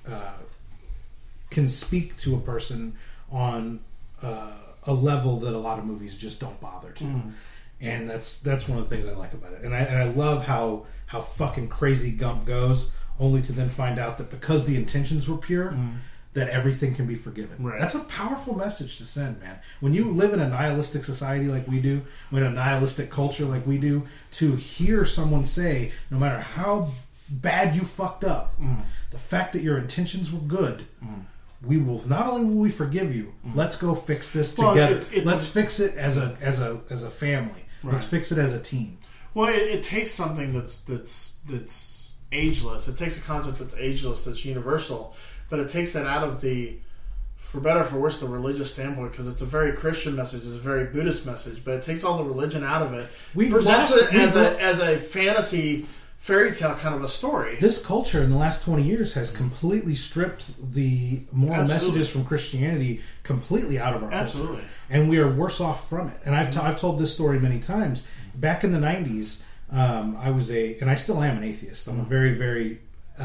can speak to a person on a level that a lot of movies just don't bother to. And that's one of the things I like about it. And I love how fucking crazy Gump goes, only to then find out that because the intentions were pure, that everything can be forgiven. Right. That's a powerful message to send, man. When you live in a nihilistic society like we do, in a nihilistic culture like we do, to hear someone say, no matter how bad you fucked up, the fact that your intentions were good, we will not only will we forgive you, let's go fix this together. Let's fix it as a family. Right. Let's fix it as a team. Well, it takes something that's ageless. It takes a concept that's ageless, that's universal, but it takes that out of the, for better or for worse, the religious standpoint, because it's a very Christian message, it's a very Buddhist message, but it takes all the religion out of it. Presents it as a fantasy fairy tale kind of a story. This culture in the last 20 years has completely stripped the moral messages from Christianity completely out of our culture. And we are worse off from it. And I've told this story many times. Back in the 90s, I was and I still am an atheist. I'm a very, very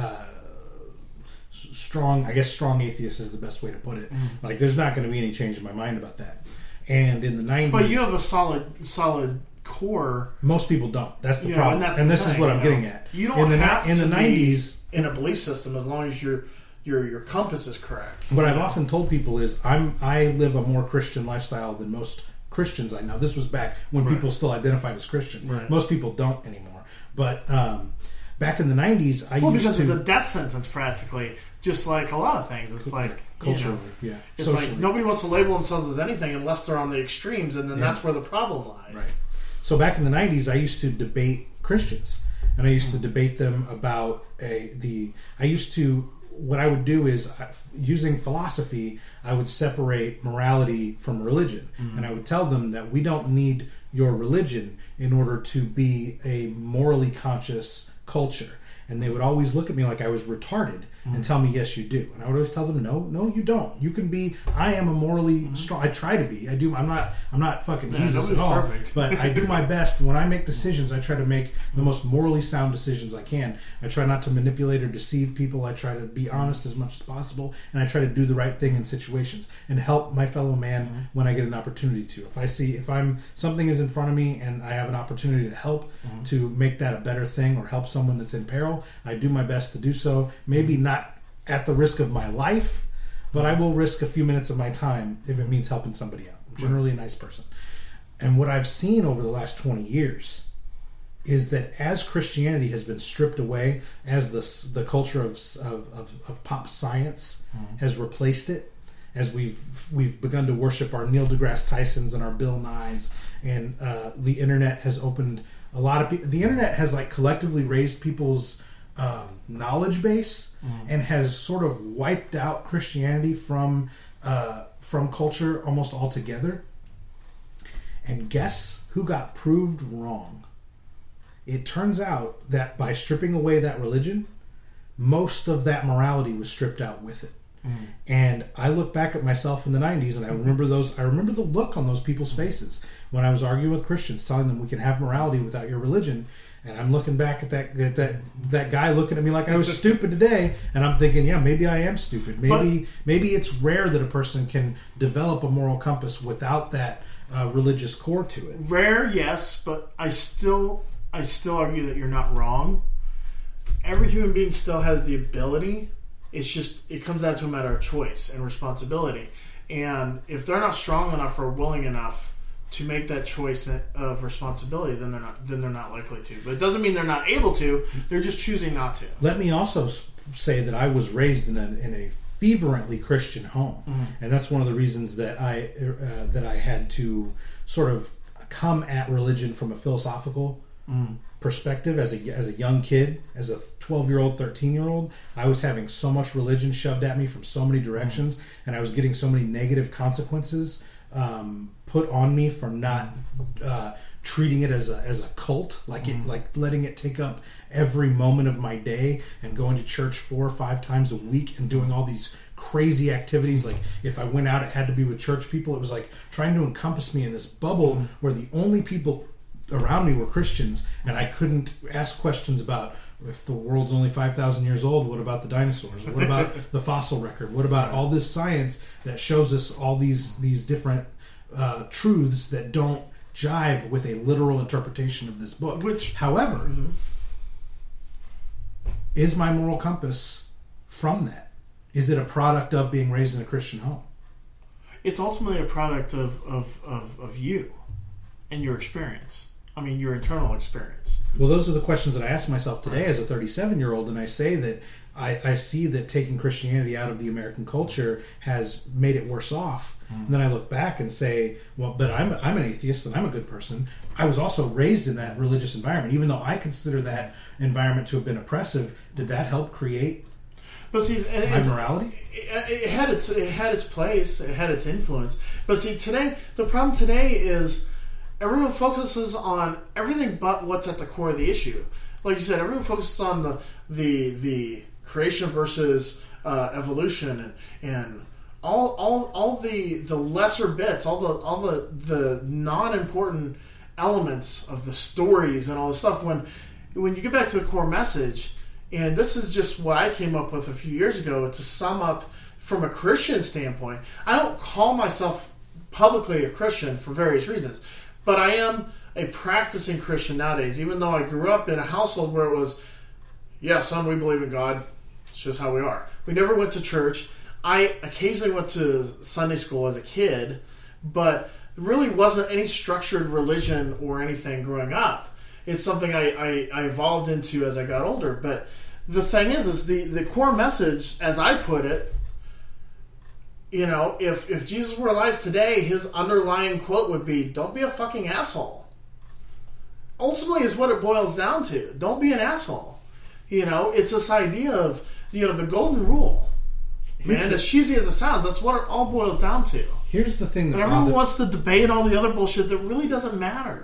strong atheist is the best way to put it. Like, there's not going to be any change in my mind about that. And in the 90s... But you have a solid core. Most people don't. That's the problem. And this is what I'm getting at. You don't have to be in a belief system as long as your compass is correct. What I've often told people is I live a more Christian lifestyle than most Christians I know. This was back when people still identified as Christian. Right. Most people don't anymore. But back in the 90s, because it's a death sentence practically, just like a lot of things. It's like culturally, It's socially. Like nobody wants to label themselves as anything unless they're on the extremes, and then that's where the problem lies. Right. So back in the 90s, I used to debate Christians, and I used to debate them about what I would do is, using philosophy, I would separate morality from religion. And I would tell them that we don't need your religion in order to be a morally conscious culture. and they would always look at me like I was retarded and tell me, yes, you do. And I would always tell them, no, you don't. You can be. I am a morally strong. I try to be. I do. I'm not fucking Jesus at all. Perfect. But I do my best when I make decisions. I try to make the most morally sound decisions I can. I try not to manipulate or deceive people. I try to be honest as much as possible, and I try to do the right thing in situations and help my fellow man when I get an opportunity to. If something is in front of me and I have an opportunity to help to make that a better thing or help someone that's in peril, I do my best to do so. Maybe not at the risk of my life, but I will risk a few minutes of my time if it means helping somebody out. I'm generally a nice person. And what I've seen over the last 20 years is that as Christianity has been stripped away, as the culture of pop science has replaced it, as we've begun to worship our Neil deGrasse Tysons and our Bill Nyes, and the internet has opened a lot of people. The internet has like collectively raised people's knowledge base and has sort of wiped out Christianity from culture almost altogether. And guess who got proved wrong? It turns out that by stripping away that religion, most of that morality was stripped out with it. And I look back at myself in the 90s and I remember the look on those people's faces when I was arguing with Christians, telling them we can have morality without your religion. And I'm looking back at that guy looking at me like I was stupid today, and I'm thinking, yeah, maybe I am stupid. Maybe it's rare that a person can develop a moral compass without that religious core to it. Rare, yes, but I still argue that you're not wrong. Every human being still has the ability. It's just it comes down to a matter of choice and responsibility. And if they're not strong enough or willing enough to make that choice of responsibility, then they're not likely to. But it doesn't mean they're not able to. They're just choosing not to. Let me also say that I was raised in a fervently Christian home, and that's one of the reasons that I had to sort of come at religion from a philosophical perspective. As a young kid, as a 12-year-old, 13-year-old, I was having so much religion shoved at me from so many directions, and I was getting so many negative consequences put on me for not treating it as a cult, like letting it take up every moment of my day and going to church 4 or 5 times a week and doing all these crazy activities. Like if I went out, it had to be with church people. It was like trying to encompass me in this bubble where the only people around me were Christians, and I couldn't ask questions about if the world's only 5,000 years old, what about the dinosaurs? What about the fossil record? What about all this science that shows us all these different truths that don't jive with a literal interpretation of this book? Which, however, is my moral compass from that? Is it a product of being raised in a Christian home? It's ultimately a product of you and your experience. I mean, your internal experience. Well, those are the questions that I ask myself today as a 37-year-old, and I say that I see that taking Christianity out of the American culture has made it worse off. And then I look back and say, well, but I'm an atheist and I'm a good person. I was also raised in that religious environment. Even though I consider that environment to have been oppressive, did that help create my morality? It had its place. It had its influence. But see, the problem today is everyone focuses on everything but what's at the core of the issue. Like you said, everyone focuses on the creation versus evolution and all the lesser bits, all the non-important elements of the stories and all this stuff. When you get back to the core message, and this is just what I came up with a few years ago to sum up from a Christian standpoint. I don't call myself publicly a Christian for various reasons. But I am a practicing Christian nowadays, even though I grew up in a household where it was, yeah, son, we believe in God. It's just how we are. We never went to church. I occasionally went to Sunday school as a kid, but there really wasn't any structured religion or anything growing up. It's something I evolved into as I got older. But the thing is the core message, as I put it, you know, if Jesus were alive today, his underlying quote would be, don't be a fucking asshole. Ultimately is what it boils down to. Don't be an asshole. You know, it's this idea of, you know, the golden rule. Man, as cheesy as it sounds, that's what it all boils down to. Here's the thing that everyone wants to debate all the other bullshit that really doesn't matter.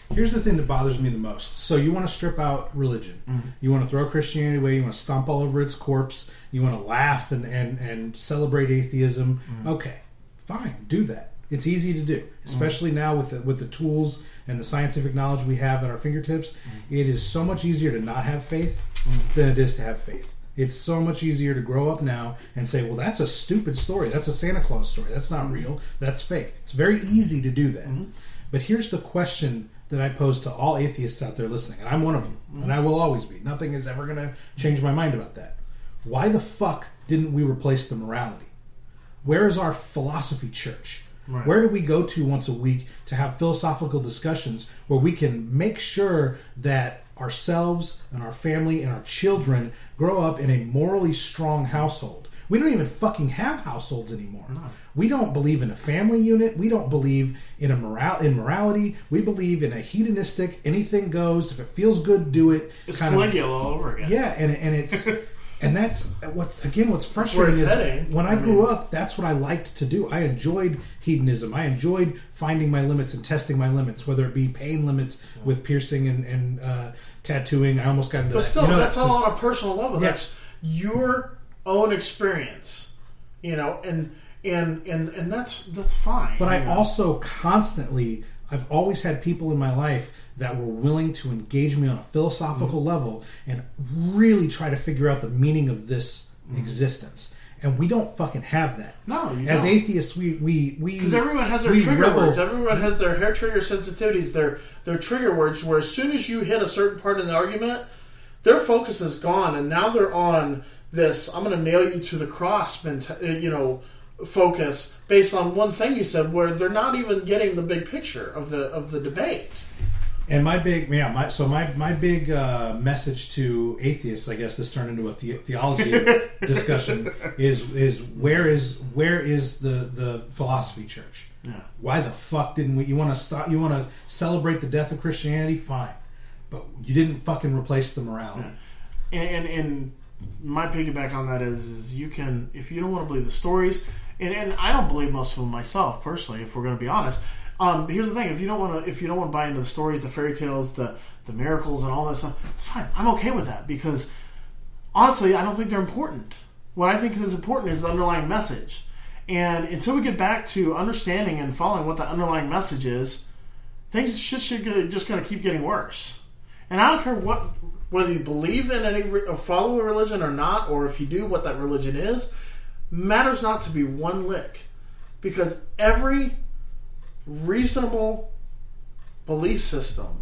Here's the thing that bothers me the most. So you want to strip out religion. Mm-hmm. You want to throw Christianity away. You want to stomp all over its corpse. You want to laugh and celebrate atheism. Mm-hmm. Okay, fine, do that. It's easy to do, especially now with the tools and the scientific knowledge we have at our fingertips. Mm-hmm. It is so much easier to not have faith than it is to have faith. It's so much easier to grow up now and say, well, that's a stupid story. That's a Santa Claus story. That's not real. That's fake. It's very easy to do that. Mm-hmm. But here's the question that I pose to all atheists out there listening, and I'm one of them, and I will always be. Nothing is ever going to change my mind about that. Why the fuck didn't we replace the morality? Where is our philosophy church? Right. Where do we go to once a week to have philosophical discussions where we can make sure that ourselves and our family and our children grow up in a morally strong household? We don't even fucking have households anymore. No. We don't believe in a family unit. We don't believe in morality. We believe in a hedonistic, anything goes. If it feels good, do it. It's Caligula all over again. Yeah, and it's and that's what's frustrating is when I grew up, that's what I liked to do. I enjoyed hedonism. I enjoyed finding my limits and testing my limits, whether it be pain limits with piercing and tattooing. I almost got into that. But still, that's all on a personal level. Yeah. That's your own experience, and that's fine. But I also I've always had people in my life that were willing to engage me on a philosophical level and really try to figure out the meaning of this existence. And we don't fucking have that. No, you As don't. atheists, we because everyone has their trigger words. Everyone has their hair trigger sensitivities. Their trigger words. Where as soon as you hit a certain part in the argument, their focus is gone, and now they're on this. I'm going to nail you to the cross. Focus based on one thing you said, where they're not even getting the big picture of the debate. And my big message to atheists, I guess this turned into a theology discussion, is where is the philosophy church? Yeah. Why the fuck didn't we? You want to celebrate the death of Christianity? Fine, but you didn't fucking replace the morality. Yeah. And my piggyback on that is you can, if you don't want to believe the stories, and I don't believe most of them myself personally, if we're going to be honest. Here's the thing: if you don't want to buy into the stories, the fairy tales, the miracles, and all that stuff, it's fine. I'm okay with that because honestly, I don't think they're important. What I think is important is the underlying message, and until we get back to understanding and following what the underlying message is, things just going to keep getting worse. And I don't care whether you believe in or follow a religion or not, or if you do, what that religion is, matters not to be one lick, because every reasonable belief system,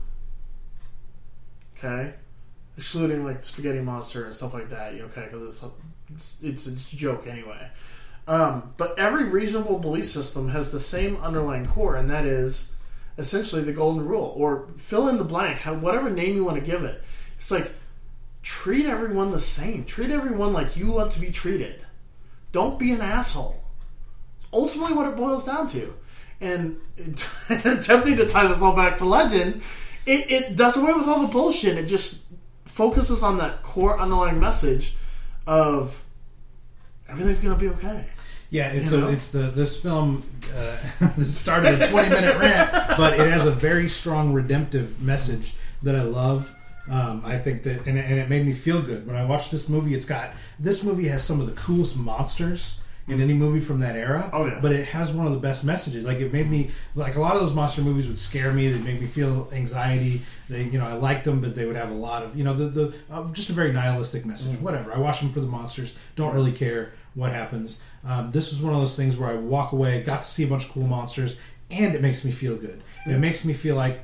okay, excluding like the spaghetti monster and stuff like that, okay, because it's a joke anyway. But every reasonable belief system has the same underlying core, and that is essentially the golden rule, or fill in the blank, whatever name you want to give it. It's like, treat everyone the same. Treat everyone like you want to be treated. Don't be an asshole. It's ultimately what it boils down to. And attempting to tie this all back to Legend, it does away with all the bullshit. It just focuses on that core underlying message of everything's going to be okay. Yeah, this film. This started a 20-minute rant, but it has a very strong redemptive message that I love. I think that, and it made me feel good when I watched this movie. This movie has some of the coolest monsters in any movie from that era. Oh yeah. But it has one of the best messages. Like, it made me, like, a lot of those monster movies would scare me. They'd make me feel anxiety. I liked them, but they would have a lot of, just a very nihilistic message. Whatever. I watch them for the monsters. Don't really care what happens. This was one of those things where I walk away, got to see a bunch of cool monsters, and it makes me feel good. Yeah. It makes me feel like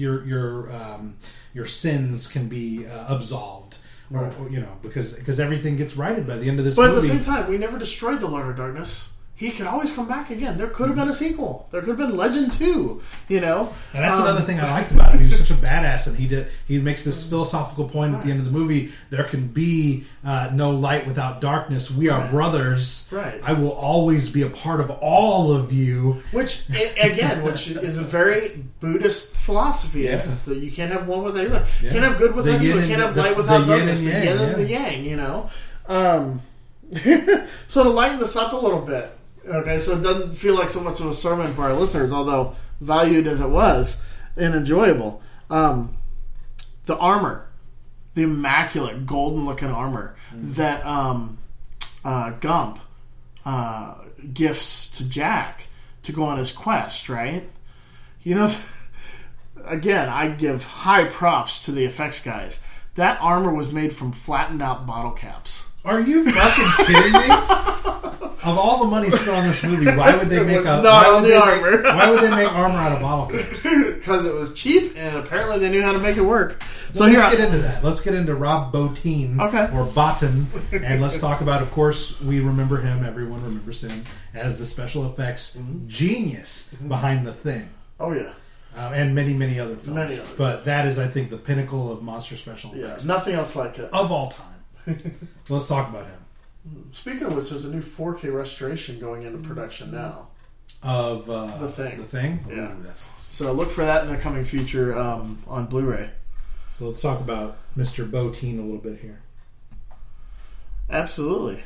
your sins can be absolved. Right. Or, because everything gets righted by the end of this movie. But at the same time, we never destroyed the Lord of Darkness. He could always come back again. There could have been a sequel. There could have been Legend 2, And that's another thing I liked about him. He was such a badass, and he makes this philosophical point at the end of the movie. There can be no light without darkness. We are brothers. Right. I will always be a part of all of you. Which is a very Buddhist philosophy. Yeah. Is that you can't have one without the other. You can't have good without evil. You can't have light without darkness. The yin and the yang, So to lighten this up a little bit, okay, so it doesn't feel like so much of a sermon for our listeners, although valued as it was and enjoyable. The armor, the immaculate golden-looking armor that Gump gifts to Jack to go on his quest, right? You know, again, I give high props to the effects guys. That armor was made from flattened out bottle caps. Are you fucking kidding me? Of all the money spent on this movie, why would they make armor? Why would they make armor out of bottle caps? Because it was cheap, and apparently they knew how to make it work. So let's get into that. Let's get into Rob Bottin, or Bottin, and let's talk about. Of course, we remember him. Everyone remembers him as the special effects genius behind The Thing. Oh yeah. And many other films. But that is, I think, the pinnacle of monster special effects. Nothing else like it. Of all time. Let's talk about him. Speaking of which, there's a new 4K restoration going into production now. Of The Thing. The Thing? Yeah. Ooh, that's awesome. So look for that in the coming future on Blu-ray. So let's talk about Mr. Bottin a little bit here. Absolutely.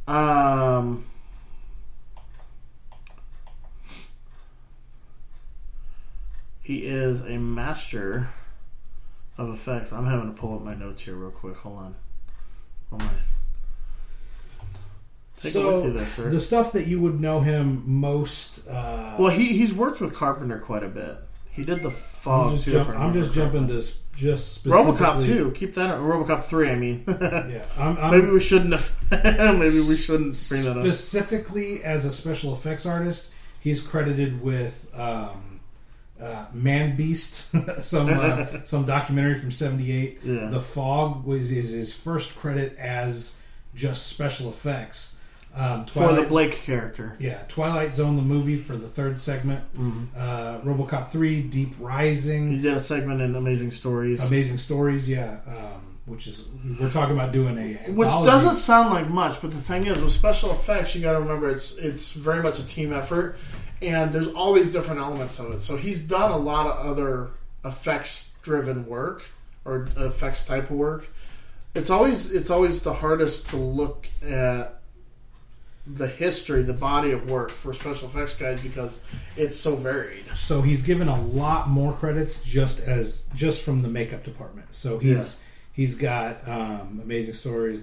He is a master of effects. I'm having to pull up my notes here real quick. Hold on. Take a look through there, sir. The stuff that you would know him most... well, he's worked with Carpenter quite a bit. He did The Fog, I'm just jumping to just specifically... RoboCop 2. Keep that up. RoboCop 3, I mean. Yeah. Maybe we shouldn't have... Maybe we shouldn't bring that up. Specifically, as a special effects artist, he's credited with... Man Beast, some documentary from '78. Yeah. The Fog is his first credit as just special effects. For the Blake character. Yeah, Twilight Zone, the movie, for the third segment. RoboCop 3, Deep Rising. He did a segment in Amazing Stories. Yeah. Which is, we're talking about doing a... Which doesn't sound like much, but the thing is, with special effects, you got to remember it's very much a team effort. And there's all these different elements of it. So he's done a lot of other effects-driven work or effects type of work. It's always the hardest to look at the history, the body of work for special effects guys because it's so varied. So he's given a lot more credits just from the makeup department. So he's got Amazing Stories.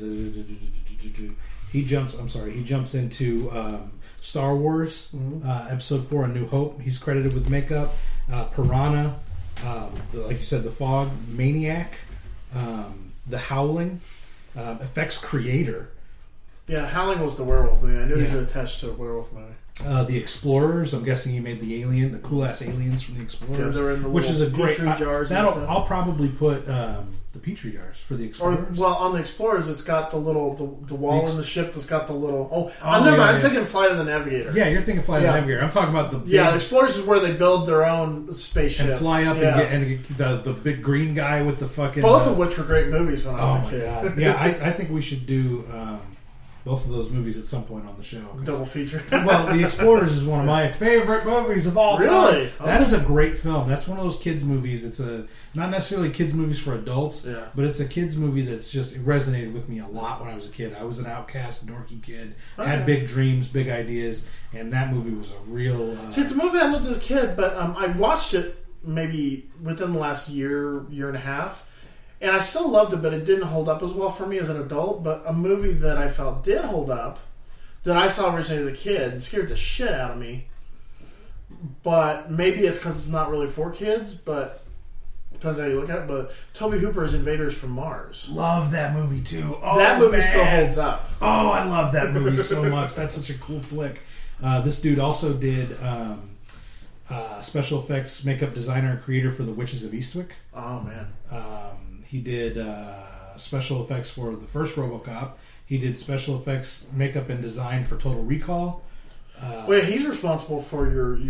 He jumps into Star Wars, Episode 4, A New Hope. He's credited with makeup. Piranha, like you said, The Fog, Maniac, The Howling, effects creator. Yeah, Howling was the werewolf movie. I knew he was attached to a werewolf movie. The Explorers. I'm guessing he made the cool ass aliens from the Explorers. Yeah, they're in the which is a great. Petri jars. I'll probably put the Petri jars for the Explorers. On the Explorers, it's got the little the wall in the ship that's got the little. I'm thinking Flight of the Navigator. Yeah, you're thinking Flight of the Navigator. I'm talking about the the Explorers is where they build their own spaceship and fly up and get the big green guy with the fucking. Both of which were great movies when I was a kid. God. Yeah, I think we should do. Both of those movies at some point on the show. Double feature. Well, The Explorers is one of my favorite movies of all time. Really? That is a great film. That's one of those kids' movies. It's not necessarily kids' movies for adults, but it's a kids' movie that's just it resonated with me a lot when I was a kid. I was an outcast, dorky kid, had big dreams, big ideas, and that movie was a real... See, it's a movie I loved as a kid, but I watched it maybe within the last year and a half. And I still loved it, but it didn't hold up as well for me as an adult. But a movie that I felt did hold up, that I saw originally as a kid, and scared the shit out of me. But maybe it's because it's not really for kids, but depends how you look at it. But Tobe Hooper's Invaders from Mars. Love that movie, too. Oh, that movie still holds up. Oh, I love that movie so much. That's such a cool flick. This dude also did... special effects makeup designer and creator for The Witches of Eastwick. Oh, man. He did special effects for the first RoboCop. He did special effects, makeup, and design for Total Recall. Wait, he's responsible for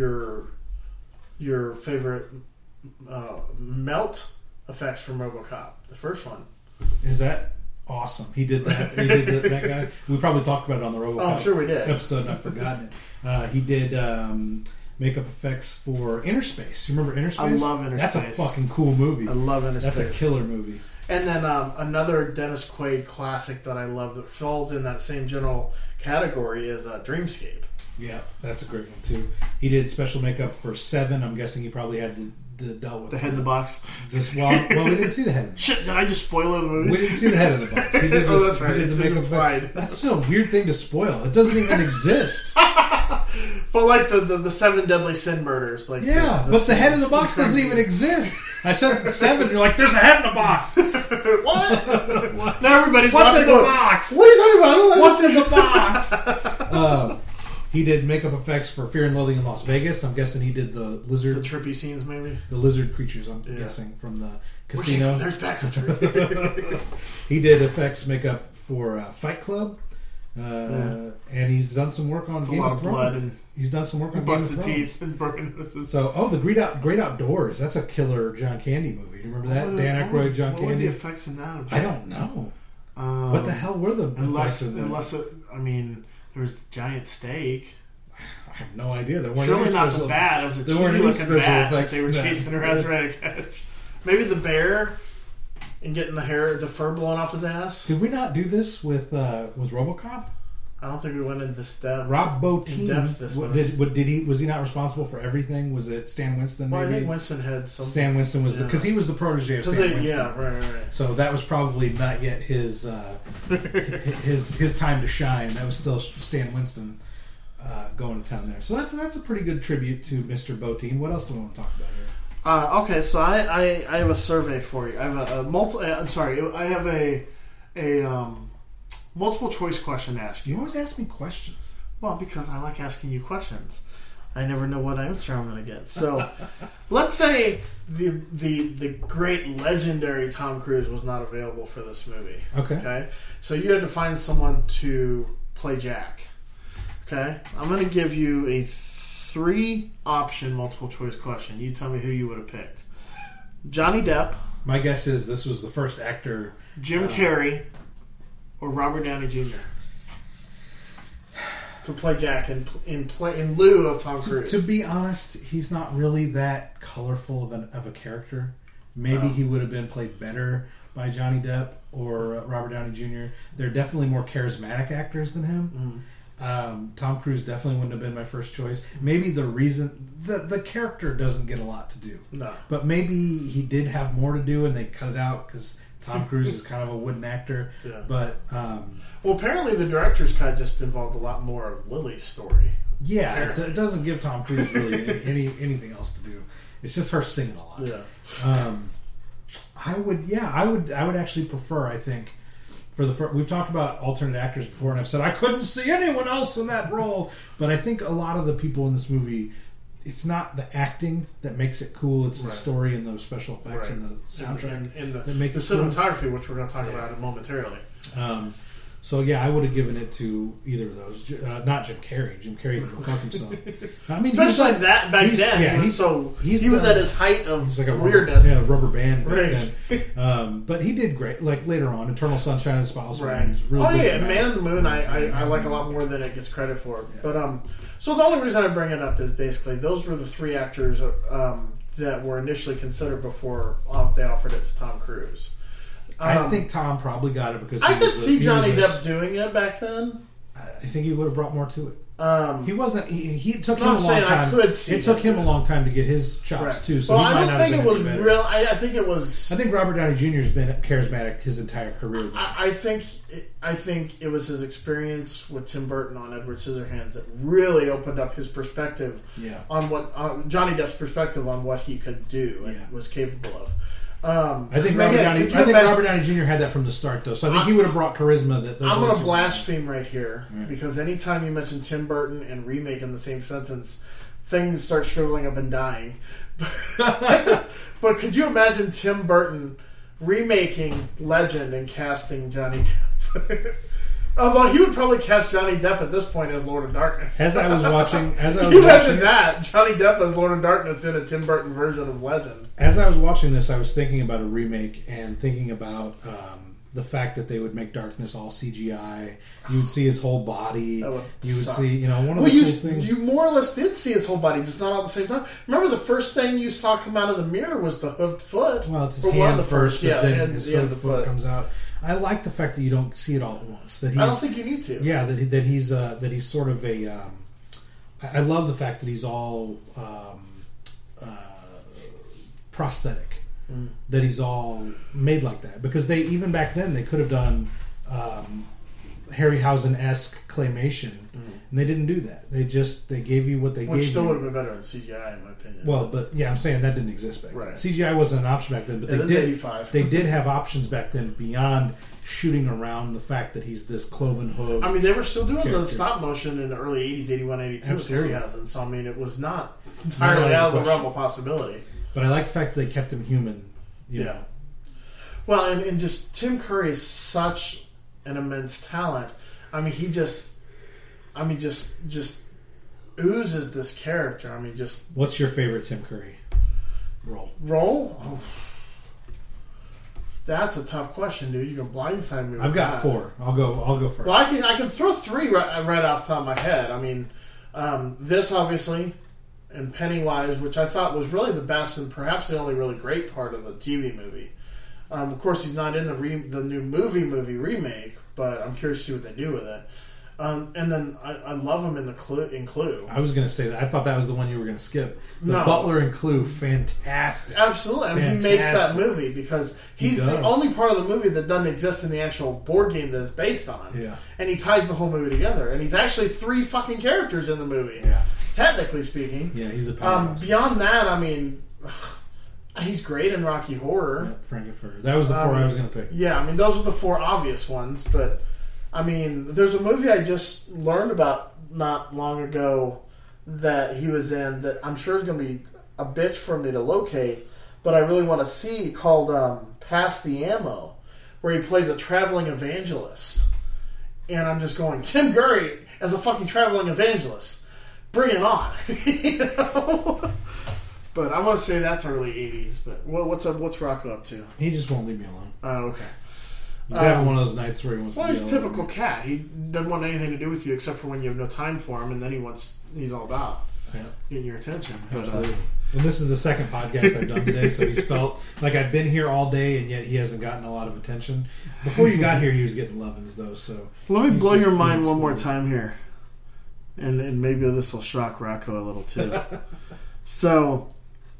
your favorite melt effects from RoboCop, the first one. Is that awesome? He did that. He did that guy. We probably talked about it on the RoboCop I'm sure we did. episode, and I've forgotten it. He did makeup effects for Inner Space. You remember Inner Space? I love Inner That's Space. That's a fucking cool movie. I love Inner Space. That's a killer movie. And then another Dennis Quaid classic that I love that falls in that same general category is Dreamscape. Yeah, that's a great one too. He did special makeup for Seven. I'm guessing he probably had to dealt with the head in the box. Well, we didn't see the head in the box. Shit, did I just spoil the movie? We didn't see the head in the box. He did that's right. He did the makeup Pride. That's still a weird thing to spoil. It doesn't even exist. But like the 7 deadly sin murders. Like but the head in the box doesn't even exist. I said 7. You're like, there's a head in the box. What? Now everybody's what's in the box? What are you talking about? What's in the box? He did makeup effects for Fear and Loathing in Las Vegas. I'm guessing he did the lizard, the trippy scenes, maybe the lizard creatures. I'm guessing from the casino. There's backcountry. He did effects makeup for Fight Club, and he's done some work on Game of Thrones. He's done some work on Game of Thrones. Teeth and broken noses. So, the Great Outdoors. That's a killer John Candy movie. Do you remember that? Dan Aykroyd, John Candy. What were the effects in that? I don't know. What the hell were the unless there was giant steak. I have no idea. There weren't surely not the bat. It was a cheesy looking bat that they were chasing around trying to catch. Maybe the bear and getting the fur blown off his ass. Did we not do this with RoboCop? I don't think we went into this depth. Rob Bottin. Was he not responsible for everything? Was it Stan Winston? Well, I think Winston had some. Stan Winston was because he was the protege of Stan Winston. Yeah, right. So that was probably not yet his time to shine. That was still Stan Winston going to town there. So that's a pretty good tribute to Mr. Bottin. What else do we want to talk about here? Okay, so I have a survey for you. I have a multiple choice question to ask you. You always ask me questions. Well, because I like asking you questions. I never know what answer I'm going to get. So, let's say the great legendary Tom Cruise was not available for this movie. Okay. So you had to find someone to play Jack. Okay. I'm going to give you a 3-option multiple choice question. You tell me who you would have picked. Johnny Depp. My guess is this was the first actor. Jim Carrey. Or Robert Downey Jr. to play Jack in lieu of Tom Cruise. To be honest, he's not really that colorful of a character. Maybe he would have been played better by Johnny Depp or Robert Downey Jr. They're definitely more charismatic actors than him. Tom Cruise definitely wouldn't have been my first choice. Maybe the reason the character doesn't get a lot to do. No, but maybe he did have more to do and they cut it out because Tom Cruise is kind of a wooden actor. Yeah. But well, apparently the director's cut just involved a lot more of Lily's story. Yeah, it doesn't give Tom Cruise really anything else to do. It's just her singing a lot. Yeah. I would actually prefer, I think, we've talked about alternate actors before, and I've said I couldn't see anyone else in that role. But I think a lot of the people in this movie, it's not the acting that makes it cool; it's the story and the special effects and the soundtrack and that make the it cool. cinematography, which we're going to talk about momentarily. So yeah, I would have given it to either of those. Not Jim Carrey. Jim Carrey can go fuck himself. I mean, especially that back then. Yeah, he was at his height of like a weirdness. Rubber band. Right. Then. But he did great. Like later on, Eternal Sunshine of the Spotless Mind is really good. Man in the Moon, I like a lot more than it gets credit for. Yeah. But so the only reason I bring it up is basically those were the 3 actors that were initially considered before they offered it to Tom Cruise. I think Tom probably got it because I could see Johnny Depp doing it back then. I think he would have brought more to it. He wasn't. He took him a long time. I could see it took him a long time to get his chops too. So I don't think it was real. I think it was. I think Robert Downey Jr. has been charismatic his entire career. I think it was his experience with Tim Burton on Edward Scissorhands that really opened up his perspective on what Johnny Depp's perspective on what he could do and was capable of. I think Robert Downey Jr. had that from the start, though. So I think he would have brought charisma. I'm going to blaspheme right here because anytime you mention Tim Burton and remake in the same sentence, things start shriveling up and dying. But could you imagine Tim Burton remaking Legend and casting Johnny Depp? Although he would probably cast Johnny Depp at this point as Lord of Darkness. As I was watching that Johnny Depp as Lord of Darkness in a Tim Burton version of Legend. As I was watching this, I was thinking about a remake and thinking about the fact that they would make Darkness all CGI. You would see his whole body. You would see, one of the cool things. You more or less did see his whole body, just not all at the same time. Remember, the first thing you saw come out of the mirror was the hooved foot. Well, it's his hand first, but then his hooved foot comes out. I like the fact that you don't see it all at once. That I don't think you need to. Yeah, that he's sort of a. I love the fact that he's all prosthetic. That he's all made like that. Because they, even back then, they could have done Harryhausen-esque claymation, and they didn't do that. They gave you what they gave you. Which still would have been better than CGI, in my opinion. Well, but yeah, I'm saying that didn't exist back then. Right. CGI wasn't an option back then, but they did have options back then beyond shooting around the fact that he's this cloven hoof. I mean, they were still doing the stop motion in the early 80s, 81, 82 with Harryhausen, so I mean, it was not entirely out of the realm of possibility. But I like the fact that they kept him human. You know. Well, and just Tim Curry is such an immense talent. I mean, he just oozes this character. I mean, just... What's your favorite Tim Curry role? Oh. That's a tough question, dude. You can blindside me with I've got 4. I'll go first. Well, I can throw 3 right off the top of my head. I mean, this obviously, and Pennywise, which I thought was really the best and perhaps the only really great part of the TV movie. Of course, he's not in the new movie remake, but I'm curious to see what they do with it. And then I love him in Clue. I was going to say that. I thought that was the one you were going to skip. The Butler in Clue, fantastic. Absolutely. I mean, he makes that movie because he's the only part of the movie that doesn't exist in the actual board game that it's based on. Yeah. And he ties the whole movie together. And he's actually 3 fucking characters in the movie. Yeah. Technically speaking. Yeah, he's a powerhouse. Beyond that, I mean... He's great in Rocky Horror. Yep, Frankenfurter. That was the 4 I was going to pick. Yeah, I mean, those are the 4 obvious ones. But, I mean, there's a movie I just learned about not long ago that he was in that I'm sure is going to be a bitch for me to locate, but I really want to see, called Pass the Ammo, where he plays a traveling evangelist. And I'm just going, Tim Curry as a fucking traveling evangelist. Bring it on. You know? But I want to say that's early 80s. But what's Rocco up to? He just won't leave me alone. Oh, okay. He's having one of those nights where he wants to Well, he's a typical cat. He doesn't want anything to do with you except for when you have no time for him, and then he's all about getting your attention. Absolutely. And this is the second podcast I've done today, so he's felt like I've been here all day, and yet he hasn't gotten a lot of attention. Before you got here, he was getting lovin's, though. So let me blow your mind one more time here, and maybe this will shock Rocco a little too. So...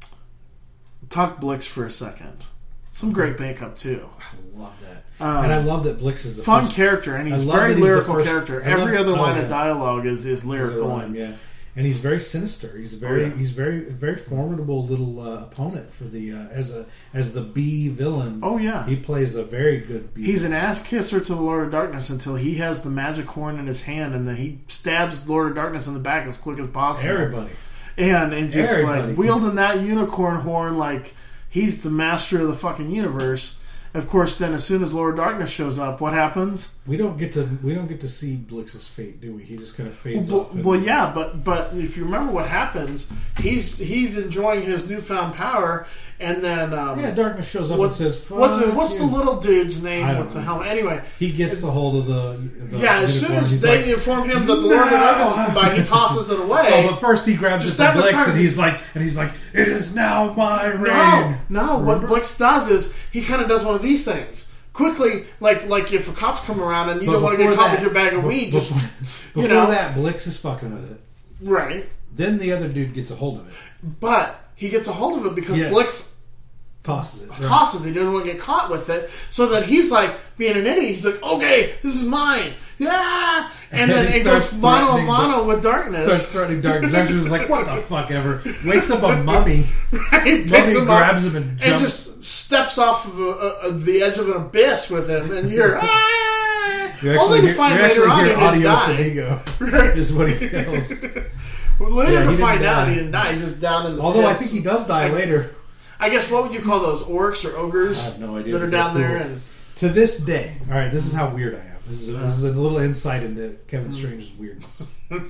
Talk Blix for a second. Some great makeup too. I love that, and I love that Blix is the fun character, and he's very lyrical character. Every other line of dialogue is lyrical. And he's very sinister. He's very formidable little opponent for the as the B villain. Oh yeah, he plays a very good B. He's an ass kisser to the Lord of Darkness until he has the magic horn in his hand, and then he stabs Lord of Darkness in the back as quick as possible. Everybody. And just like wielding that unicorn horn like he's the master of the fucking universe. Of course, then as soon as Lord of Darkness shows up, what happens? We don't get to see Blix's fate, do we? He just kind of fades off. Well, yeah, but if you remember what happens, he's enjoying his newfound power, and then Darkness shows up and says, "What's the little dude's name with the helmet?" Anyway, he gets the hold of the as soon as they inform him that the Lord of Darkness is by, he tosses it away. Oh, but first he grabs it from Blix, and he's like, "It is now my reign." No. What Blix does is he kind of does one of these things. Quickly, like if a cop's come around and you don't want to get caught with your bag of weed, before that, Blix is fucking with it. Right. Then the other dude gets a hold of it. But he gets a hold of it because Blix tosses it. He doesn't want to get caught with it. So that he's like, being an idiot, he's like, okay, this is mine. Yeah! And then it goes mano a mano with Darkness. Starts threatening Darkness. Darkness is like, what the fuck ever. Wakes up a mummy. Right? Picks him grabs him and jumps. And just steps off of the edge of an abyss with him. And you're, only to find later on he didn't die. Right. Is what he yells. Later to find out he didn't die. He's just down in the Although I think he does die later. I guess, what would you call those? Orcs or ogres? I have no idea. That are down there. And to this day. Alright, this is how weird I am. This is a little insight into Kevin Strange's weirdness.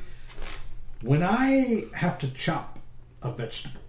When I have to chop a vegetable,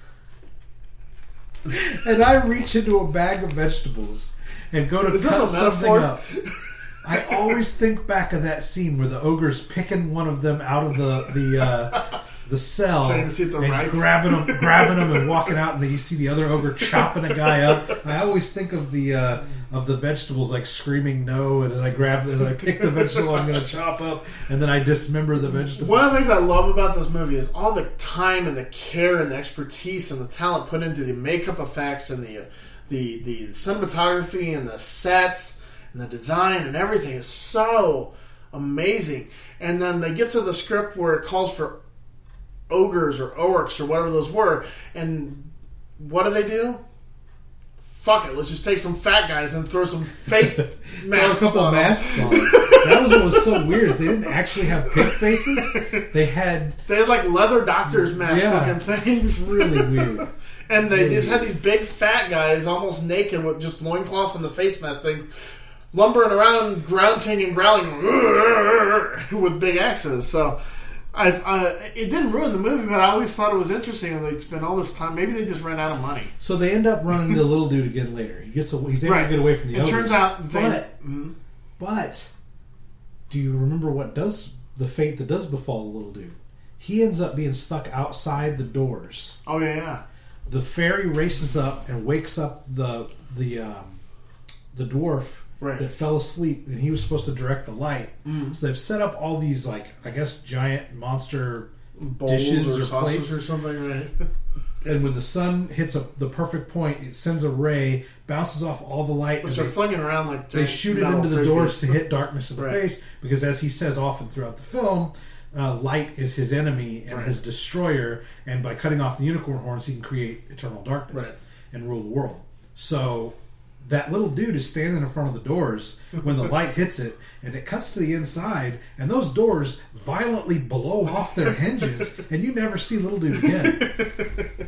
and I reach into a bag of vegetables and go to cut something up, I always think back of that scene where the ogre's picking one of them out of the cell and grabbing them and walking out, and then you see the other ogre chopping a guy up. I always think of the of the vegetables, like screaming no, and as I pick the vegetable I'm going to chop up, and then I dismember the vegetable. One of the things I love about this movie is all the time and the care and the expertise and the talent put into the makeup effects and the cinematography and the sets and the design and everything is so amazing. And then they get to the script where it calls for ogres or orcs or whatever those were, and what do? Fuck it, let's just take some fat guys and throw some face masks on them. That was what was so weird. They didn't actually have pig faces. They had like leather doctor's mask looking things. Really weird. And they just had these big fat guys almost naked with just loincloths and the face mask things lumbering around, grunting and growling with big axes. So it didn't ruin the movie, but I always thought it was interesting and they'd spend all this time. Maybe they just ran out of money. So they end up running the little dude again later. He's able to get away from the ogres. It turns out But do you remember the fate that does befall the little dude? He ends up being stuck outside the doors. Oh yeah. The fairy races up and wakes up the dwarf that fell asleep, and he was supposed to direct the light. So they've set up all these, like, I guess, giant monster bowls dishes or saucers plates or something, right? And when the sun hits the perfect point, it sends a ray, bounces off all the light, which are flinging around like they shoot it into the doors to hit darkness in the face. Because as he says often throughout the film, light is his enemy and his destroyer, and by cutting off the unicorn horns, he can create eternal darkness and rule the world. So that little dude is standing in front of the doors when the light hits it, and it cuts to the inside, and those doors violently blow off their hinges, and you never see little dude again.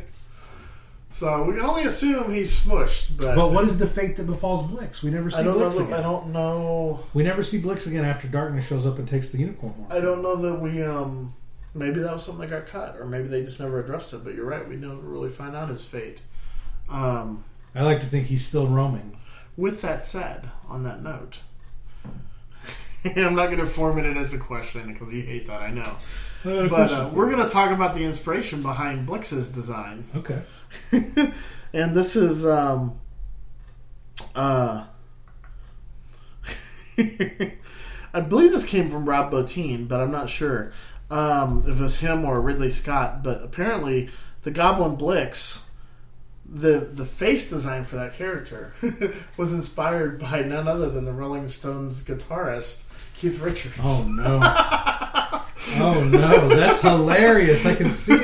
So we can only assume he's smushed. But what is the fate that befalls Blix? We never see Blix again. I don't know. We never see Blix again after darkness shows up and takes the unicorn horn. I don't know that we... maybe that was something that got cut, or maybe they just never addressed it. But you're right, we never really find out his fate. I like to think he's still roaming. With that said, on that note, I'm not going to formulate it as a question because you hate that, I know. But we're going to talk about the inspiration behind Blix's design. Okay. And this is I believe this came from Rob Bottin, but I'm not sure if it was him or Ridley Scott. But apparently the Goblin Blix, the face design for that character was inspired by none other than the Rolling Stones guitarist Keith Richards. Oh no. Oh no, that's hilarious. I can see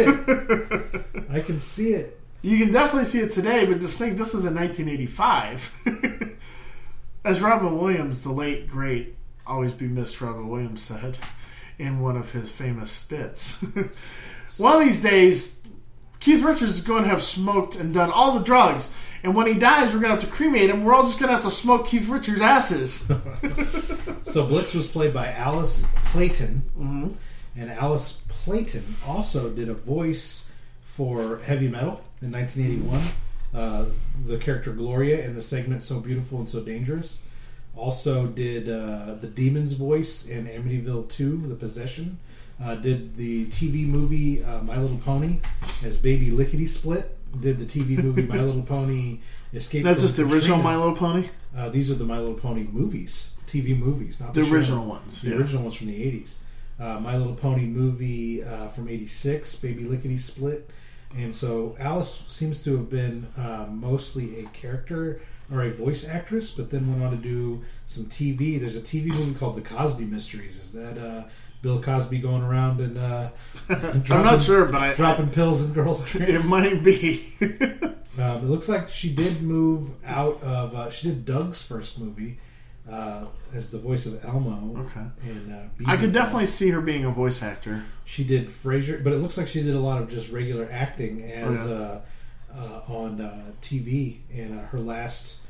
it. You can definitely see it today, but just think this is in 1985. As Robin Williams, the late, great, always be missed Robin Williams said in one of his famous spits. One of these days, Keith Richards is going to have smoked and done all the drugs, and when he dies, we're going to have to cremate him. We're all just going to have to smoke Keith Richards' asses. So Blix was played by Alice Clayton, and Alice Clayton also did a voice for Heavy Metal in 1981. The character Gloria in the segment So Beautiful and So Dangerous. Also did the Demon's voice in Amityville 2, The Possession. Did the TV movie My Little Pony as Baby Lickety Split. Did the TV movie My Little Pony Escape That's from just the Katrina. original My Little Pony? These are the My Little Pony movies. TV movies, not the original ones. The original ones from the 80s. My Little Pony movie from 86, Baby Lickety Split. And so Alice seems to have been mostly a character or a voice actress, but then went on to do some TV. There's a TV movie called The Cosby Mysteries. Is that Bill Cosby going around and I'm not sure, but dropping pills in girls' drinks? It might be. It looks like she did move out of... she did Doug's first movie as the voice of Elmo. Okay. And I could definitely see her being a voice actor. She did Frasier, but it looks like she did a lot of just regular acting as on TV. And her last...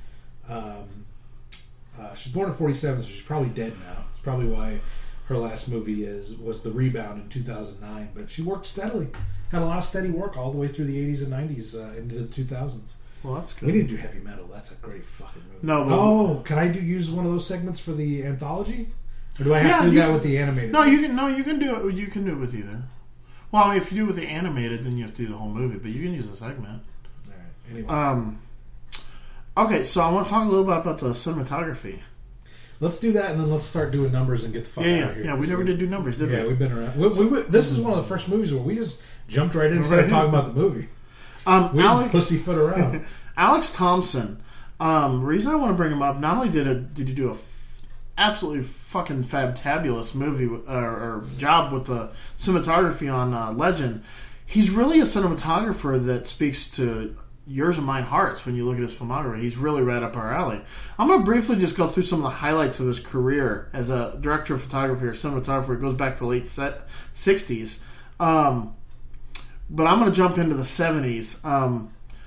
she's born in 47, so she's probably dead now. It's probably why her last movie was The Rebound in 2009. But she worked steadily. Had a lot of steady work all the way through the 80s and 90s into the 2000s. Well, that's good. We need to do Heavy Metal. That's a great fucking movie. No, can I use one of those segments for the anthology? Or do I have to do that with the animated? No, you can do it. You can do it with either. Well, I mean, if you do it with the animated, then you have to do the whole movie. But you can use a segment. All right. Anyway. Okay, so I want to talk a little bit about the cinematography. Let's do that, and then let's start doing numbers and get the fuck out of here. Yeah, we never did do numbers, did we? Yeah, we've been around. This is one of the first movies where we just jumped right in and started talking about the movie. We didn't pussyfoot around. Alex Thompson. Reason I want to bring him up, not only did he do a absolutely fucking fantabulous movie or job with the cinematography on Legend, he's really a cinematographer that speaks to yours and mine hearts when you look at his filmography. He's really right up our alley. I'm going to briefly just go through some of the highlights of his career as a director of photography or cinematographer. It goes back to the late 60s. But I'm going to jump into the 70s.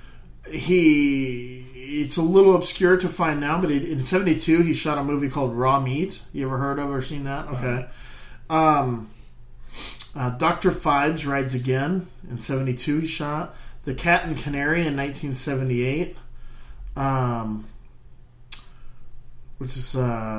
It's a little obscure to find now, but in 72 he shot a movie called Raw Meat. You ever heard of or seen that? Okay. Dr. Phibes Rides Again in 72 he shot. The Cat and Canary in 1978, which is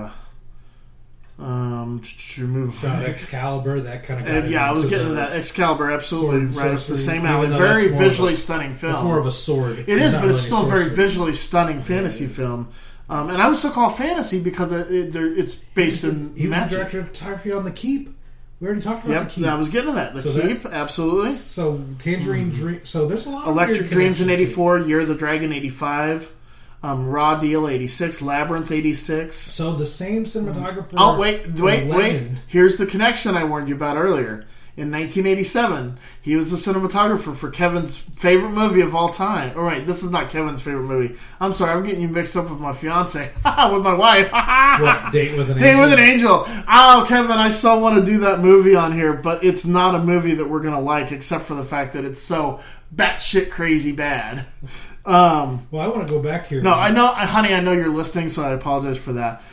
shot Excalibur, that kind of. I was getting to that. Excalibur, absolutely right up the same alley. Very visually stunning film. It's more of a sword. It is, but it's still a very visually stunning fantasy film. And I would still call it fantasy because it's based in he was magic. The director of photography on The Keep. We already talked about The Keep. I was getting to that. The Keep, absolutely. So Tangerine Dream. So there's a lot of Electric Dreams in 84, Year of the Dragon 85, Raw Deal 86, Labyrinth 86. So the same cinematographer. Oh, wait. Here's the connection I warned you about earlier. In 1987, he was the cinematographer for Kevin's favorite movie of all time. All right, this is not Kevin's favorite movie. I'm sorry, I'm getting you mixed up with my fiance, with my wife. What, Date with an Angel? Date with an Angel. Oh, Kevin, I so want to do that movie on here, but it's not a movie that we're going to like, except for the fact that it's so batshit crazy bad. Well, I want to go back here. No, I know, honey, I know you're listening, so I apologize for that.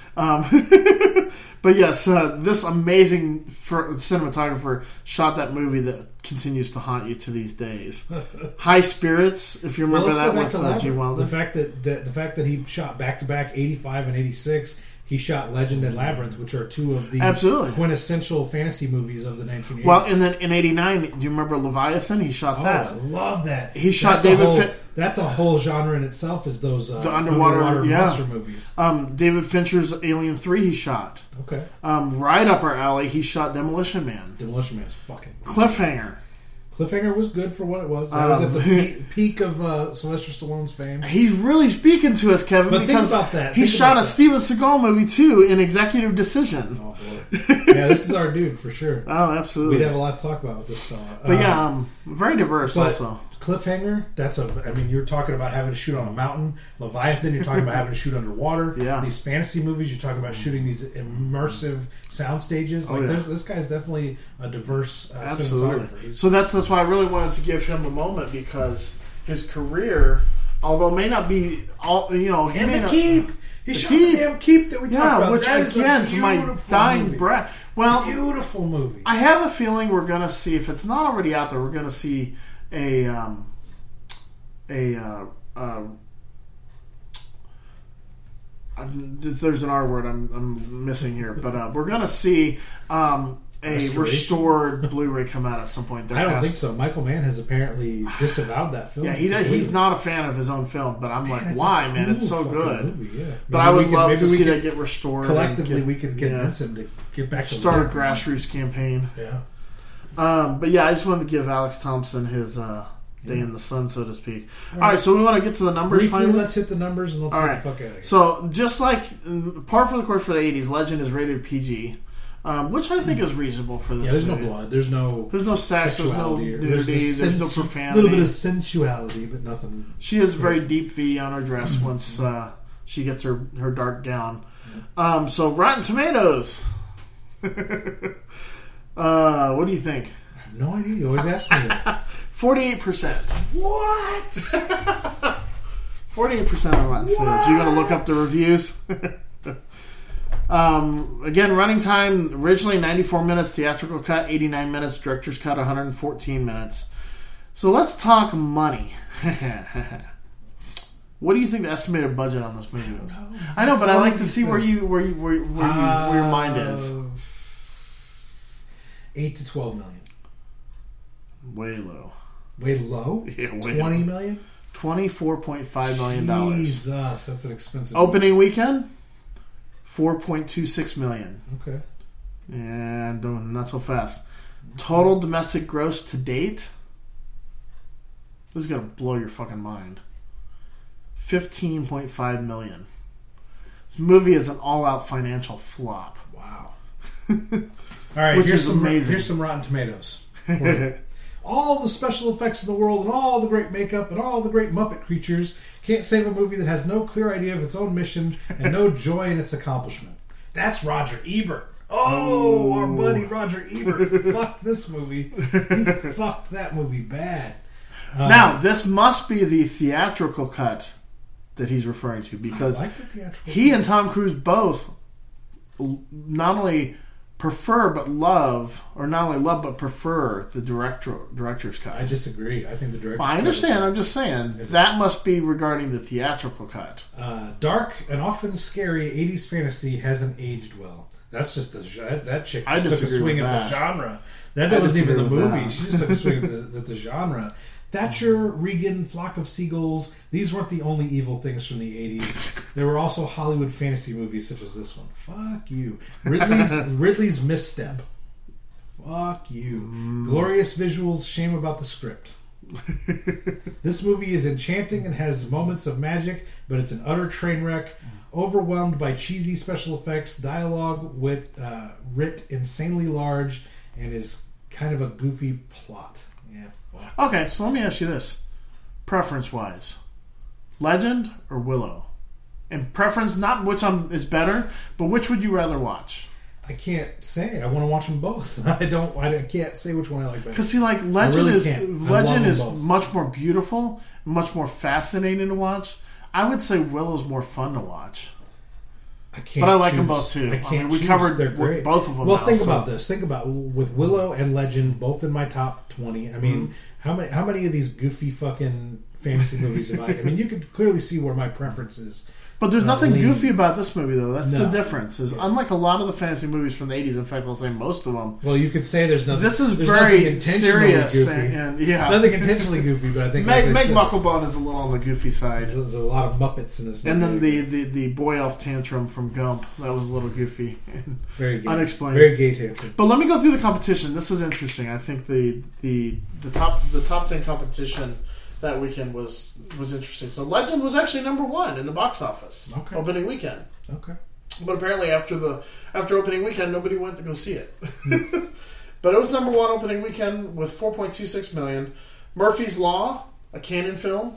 But yes, this amazing cinematographer shot that movie that continues to haunt you to these days. High Spirits, if you remember that with Gene Wilder. The fact that he shot back to back 85 and 86. He shot Legend and Labyrinth, which are two of the quintessential fantasy movies of the 1980s. Well, and then in 89, do you remember Leviathan? He shot that. I love that. He shot David. That's a whole genre in itself. Is those the underwater monster movies? David Fincher's Alien 3. He shot. Okay. Right up our alley. He shot Demolition Man. Demolition Man's fucking Cliffhanger. Cliffhanger was good for what it was. That was at the peak of Sylvester Stallone's fame. He's really speaking to us, Kevin, but because think about that. He shot a Steven Seagal movie, too, in Executive Decision. Oh, boy. Yeah, this is our dude, for sure. Oh, absolutely. We'd have a lot to talk about with this fella. But very diverse also. Cliffhanger, you're talking about having to shoot on a mountain. Leviathan, you're talking about having to shoot underwater. Yeah. These fantasy movies, you're talking about shooting these immersive sound stages. This guy's definitely a diverse cinematographer. So that's why I really wanted to give him a moment, because his career, although it may not be all, he may not. Keep. He shot the damn Keep that we talked about. Which again, to my dying breath. Well, beautiful movie. I have a feeling we're going to see, if it's not already out there, we're going to see there's an R word I'm missing here, but we're going to see a restored Blu-ray come out at some point. I don't think so. Michael Mann has apparently disavowed that film. Yeah, he's not a fan of his own film, but I'm like, why, man? It's so good. Movie, yeah. But I would love to see that get restored. Collectively, we can convince him to get back to start a grassroots campaign. Yeah. But yeah, I just wanted to give Alex Thompson his day in the sun, so to speak. All right, so we want to get to the numbers finally. Let's hit the numbers and let's get the fuck out of here. So, just like par for the course for the 80s, Legend is rated PG, which I think is reasonable for this. Yeah, there's movie. no blood. There's no sex. There's no nudity. There's no profanity. A little bit of sensuality, but nothing. She has a very deep V on her dress once she gets her dark gown. So, Rotten Tomatoes. What do you think? I have no idea. You always ask me that. 48%. What? 48% on Rotten Tomatoes. You gotta look up the reviews. Again, running time originally 94 minutes, theatrical cut 89 minutes, director's cut 114 minutes. So let's talk money. What do you think the estimated budget on this movie was? I know, but I like to see where your mind is. 8 to 12 million. Way low. Way low? Yeah, way 20 million? $24.5 million. Jesus, that's an expensive Opening weekend, $4.26 million. Okay. And not so fast. Total domestic gross to date, this is going to blow your fucking mind, $15.5 million. This movie is an all-out financial flop. Wow. All right, which is amazing. Here's some Rotten Tomatoes. All the special effects in the world and all the great makeup and all the great Muppet creatures can't save a movie that has no clear idea of its own mission and no joy in its accomplishment. That's Roger Ebert. Oh, our buddy Roger Ebert fucked this movie. He fucked that movie bad. Now, this must be the theatrical cut that he's referring to, because he and Tom Cruise both not only prefer but love, or not only love but prefer the director's cut. I disagree. I think the director's cut. I understand. I'm just saying that must be regarding the theatrical cut. Dark and often scary 80s fantasy hasn't aged well. That's just that chick just took a swing at the genre. That wasn't even the movie. She just took a swing at the genre. Thatcher, Regan, Flock of Seagulls, these weren't the only evil things from the 80s. There were also Hollywood fantasy movies such as this one. Fuck you. Ridley's Misstep. Fuck you. Glorious visuals, shame about the script. This movie is enchanting and has moments of magic, but it's an utter train wreck. Overwhelmed by cheesy special effects, dialogue with writ insanely large, and is kind of a goofy plot. Yeah. Fuck. Okay, so let me ask you this: preference-wise, Legend or Willow? And preference, not which is better, but which would you rather watch? I can't say. I want to watch them both. I can't say which one I like better. Because see, like Legend is much more beautiful, much more fascinating to watch. I would say Willow's more fun to watch. But I like them both too. We covered both of them. Well, think about this. Think about with Willow and Legend both in my top 20. I mean, how many of these goofy fucking fantasy movies have I? I mean, you could clearly see where my preference is. But there's nothing goofy about this movie, though. That's the difference. Unlike a lot of the fantasy movies from the 80s, in fact, I'll say most of them. Well, you could say there's nothing. This is very serious. Nothing intentionally goofy, but I think Meg Mucklebone is a little on the goofy side. There's a lot of Muppets in this movie. And then the boy elf tantrum from Gump. That was a little goofy. Very gay. Unexplained. Very gay tantrum. But let me go through the competition. This is interesting. I think the top 10 competition that weekend was interesting. So Legend was actually number 1 in the box office opening weekend. Okay. But apparently after opening weekend, nobody went to go see it. But it was number 1 opening weekend with $4.26 million. Murphy's Law, a Cannon film,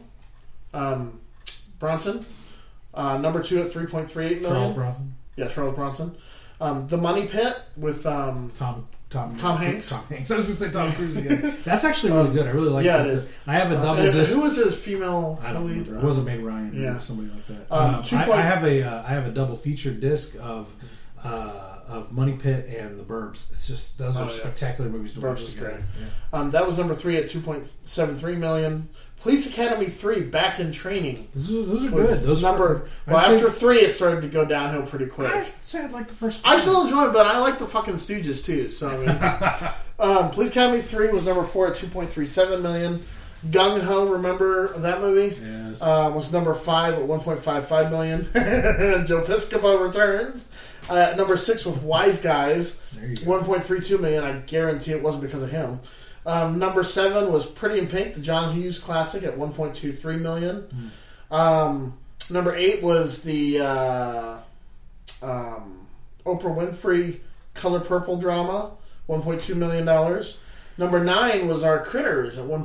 Bronson, number 2 at $3.38 million. Charles Bronson. Yeah, Charles Bronson. The Money Pit with Tom Hanks. I was going to say Tom Cruise again. That's actually really good. I really like that. It is. I have a double disc. Who was his female lead? It wasn't Meg Ryan. Yeah. Or somebody like that. I have a double feature disc of Money Pit and The Burbs. It's just those are spectacular movies to watch together. Yeah. That was number 3 at $2.73 million. Police Academy 3, Back in Training. Those are good. Those after 3, it started to go downhill pretty quick. I'd say I like the first 5. I still enjoy it, but I like the fucking Stooges too. So I mean, Police Academy 3 was number 4 at $2.37 million. Gung Ho, remember that movie? Yes. Was number 5 at $1.55 million. Joe Piscopo returns. Number 6 with Wise Guys, $1.32 million. I guarantee it wasn't because of him. Number 7 was Pretty in Pink, the John Hughes classic, at $1.23 million. Number 8 was the Oprah Winfrey Color Purple drama, $1.2 million. Number 9 was our Critters at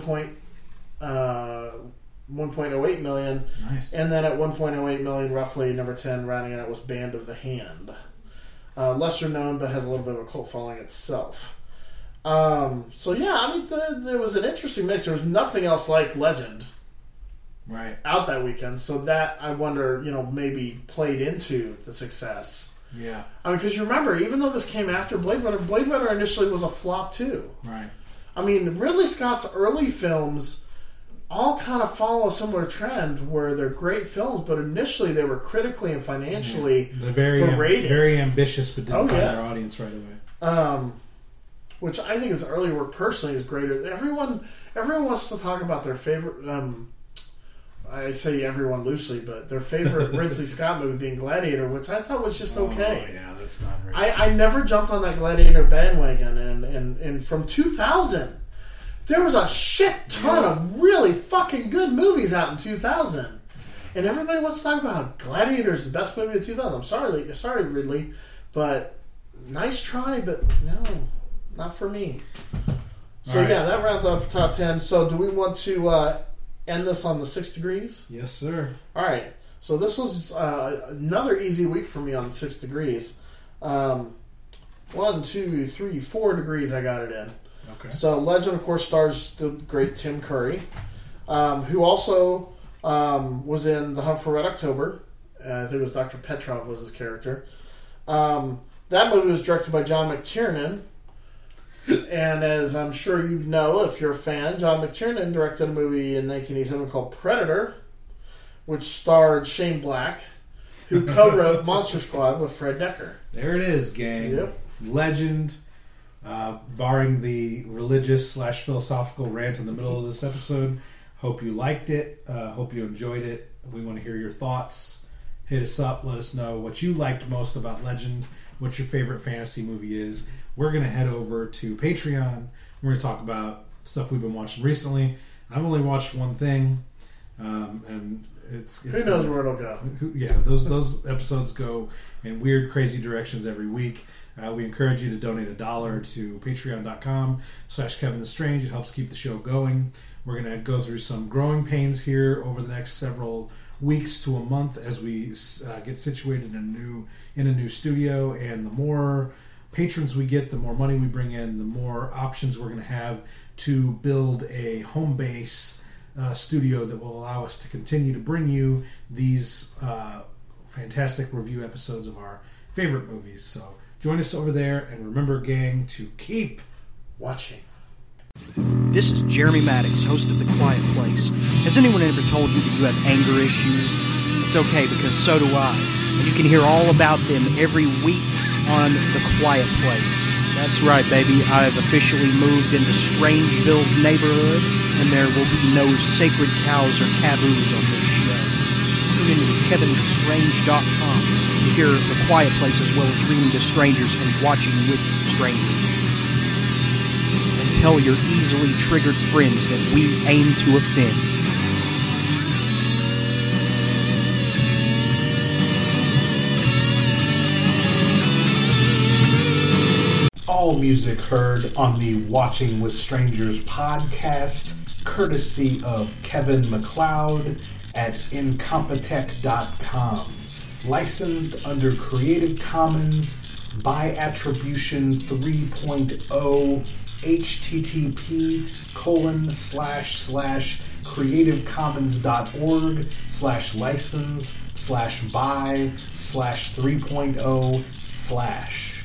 $1.08 million. Nice. And then at $1.08 million, roughly, number 10, rounding it out, was Band of the Hand. Lesser known, but has a little bit of a cult following itself. So yeah, I mean, there was an interesting mix. There was nothing else like Legend out that weekend. So that, I wonder, maybe played into the success. Yeah. I mean, because you remember, even though this came after Blade Runner initially was a flop too. Right. I mean, Ridley Scott's early films all kind of follow a similar trend where they're great films, but initially they were critically and financially berated. Very ambitious, but didn't find their audience right away. Which I think his early work personally is greater. Everyone wants to talk about their favorite I say everyone loosely, but their favorite Ridley Scott movie being Gladiator, which I thought was just okay. Oh, yeah, that's not very I never jumped on that Gladiator bandwagon, and from 2000, there was a shit ton of really fucking good movies out in 2000. And everybody wants to talk about how Gladiator is the best movie of 2000. I'm sorry, Ridley, but nice try, but no, not for me. So right. Yeah, that rounds up the top 10. So do we want to end this on the 6 degrees? Yes, sir. All right. So this was another easy week for me on 6 degrees. 1, 2, 3, 4 degrees I got it in. Okay. So Legend, of course, stars the great Tim Curry, who also was in The Hunt for Red October. I think it was Dr. Petrov was his character. That movie was directed by John McTiernan. And as I'm sure you know, if you're a fan, John McTiernan directed a movie in 1987 called Predator, which starred Shane Black, who co-wrote Monster Squad with Fred Dekker. There it is, gang. Yep. Legend. Barring the religious/philosophical rant in the middle of this episode, hope you liked it. Hope you enjoyed it. We want to hear your thoughts. Hit us up. Let us know what you liked most about Legend. What your favorite fantasy movie is. We're going to head over to Patreon. We're going to talk about stuff we've been watching recently. I've only watched one thing, and it's who knows where it'll go. Yeah, those episodes go in weird, crazy directions every week. We encourage you to donate $1 to patreon.com/Kevin the Strange. It helps keep the show going. We're going to go through some growing pains here over the next several weeks to a month as we get situated in a new studio. And the more patrons we get, the more money we bring in, the more options we're going to have to build a home base studio that will allow us to continue to bring you these fantastic review episodes of our favorite movies. So join us over there, and remember, gang, to keep watching. This is Jeremy Maddox, host of The Quiet Place. Has anyone ever told you that you have anger issues? It's okay, because so do I. And you can hear all about them every week on The Quiet Place. That's right, baby. I've officially moved into Strangeville's neighborhood, and there will be no sacred cows or taboos on this show. Tune into KevinTheStrange.com to hear The Quiet Place, as well as reading to strangers and watching with strangers. And tell your easily triggered friends that we aim to offend. All music heard on the Watching with Strangers podcast, courtesy of Kevin MacLeod at Incompetech.com. Licensed under Creative Commons by Attribution 3.0 http://creativecommons.org/license/by/3.0/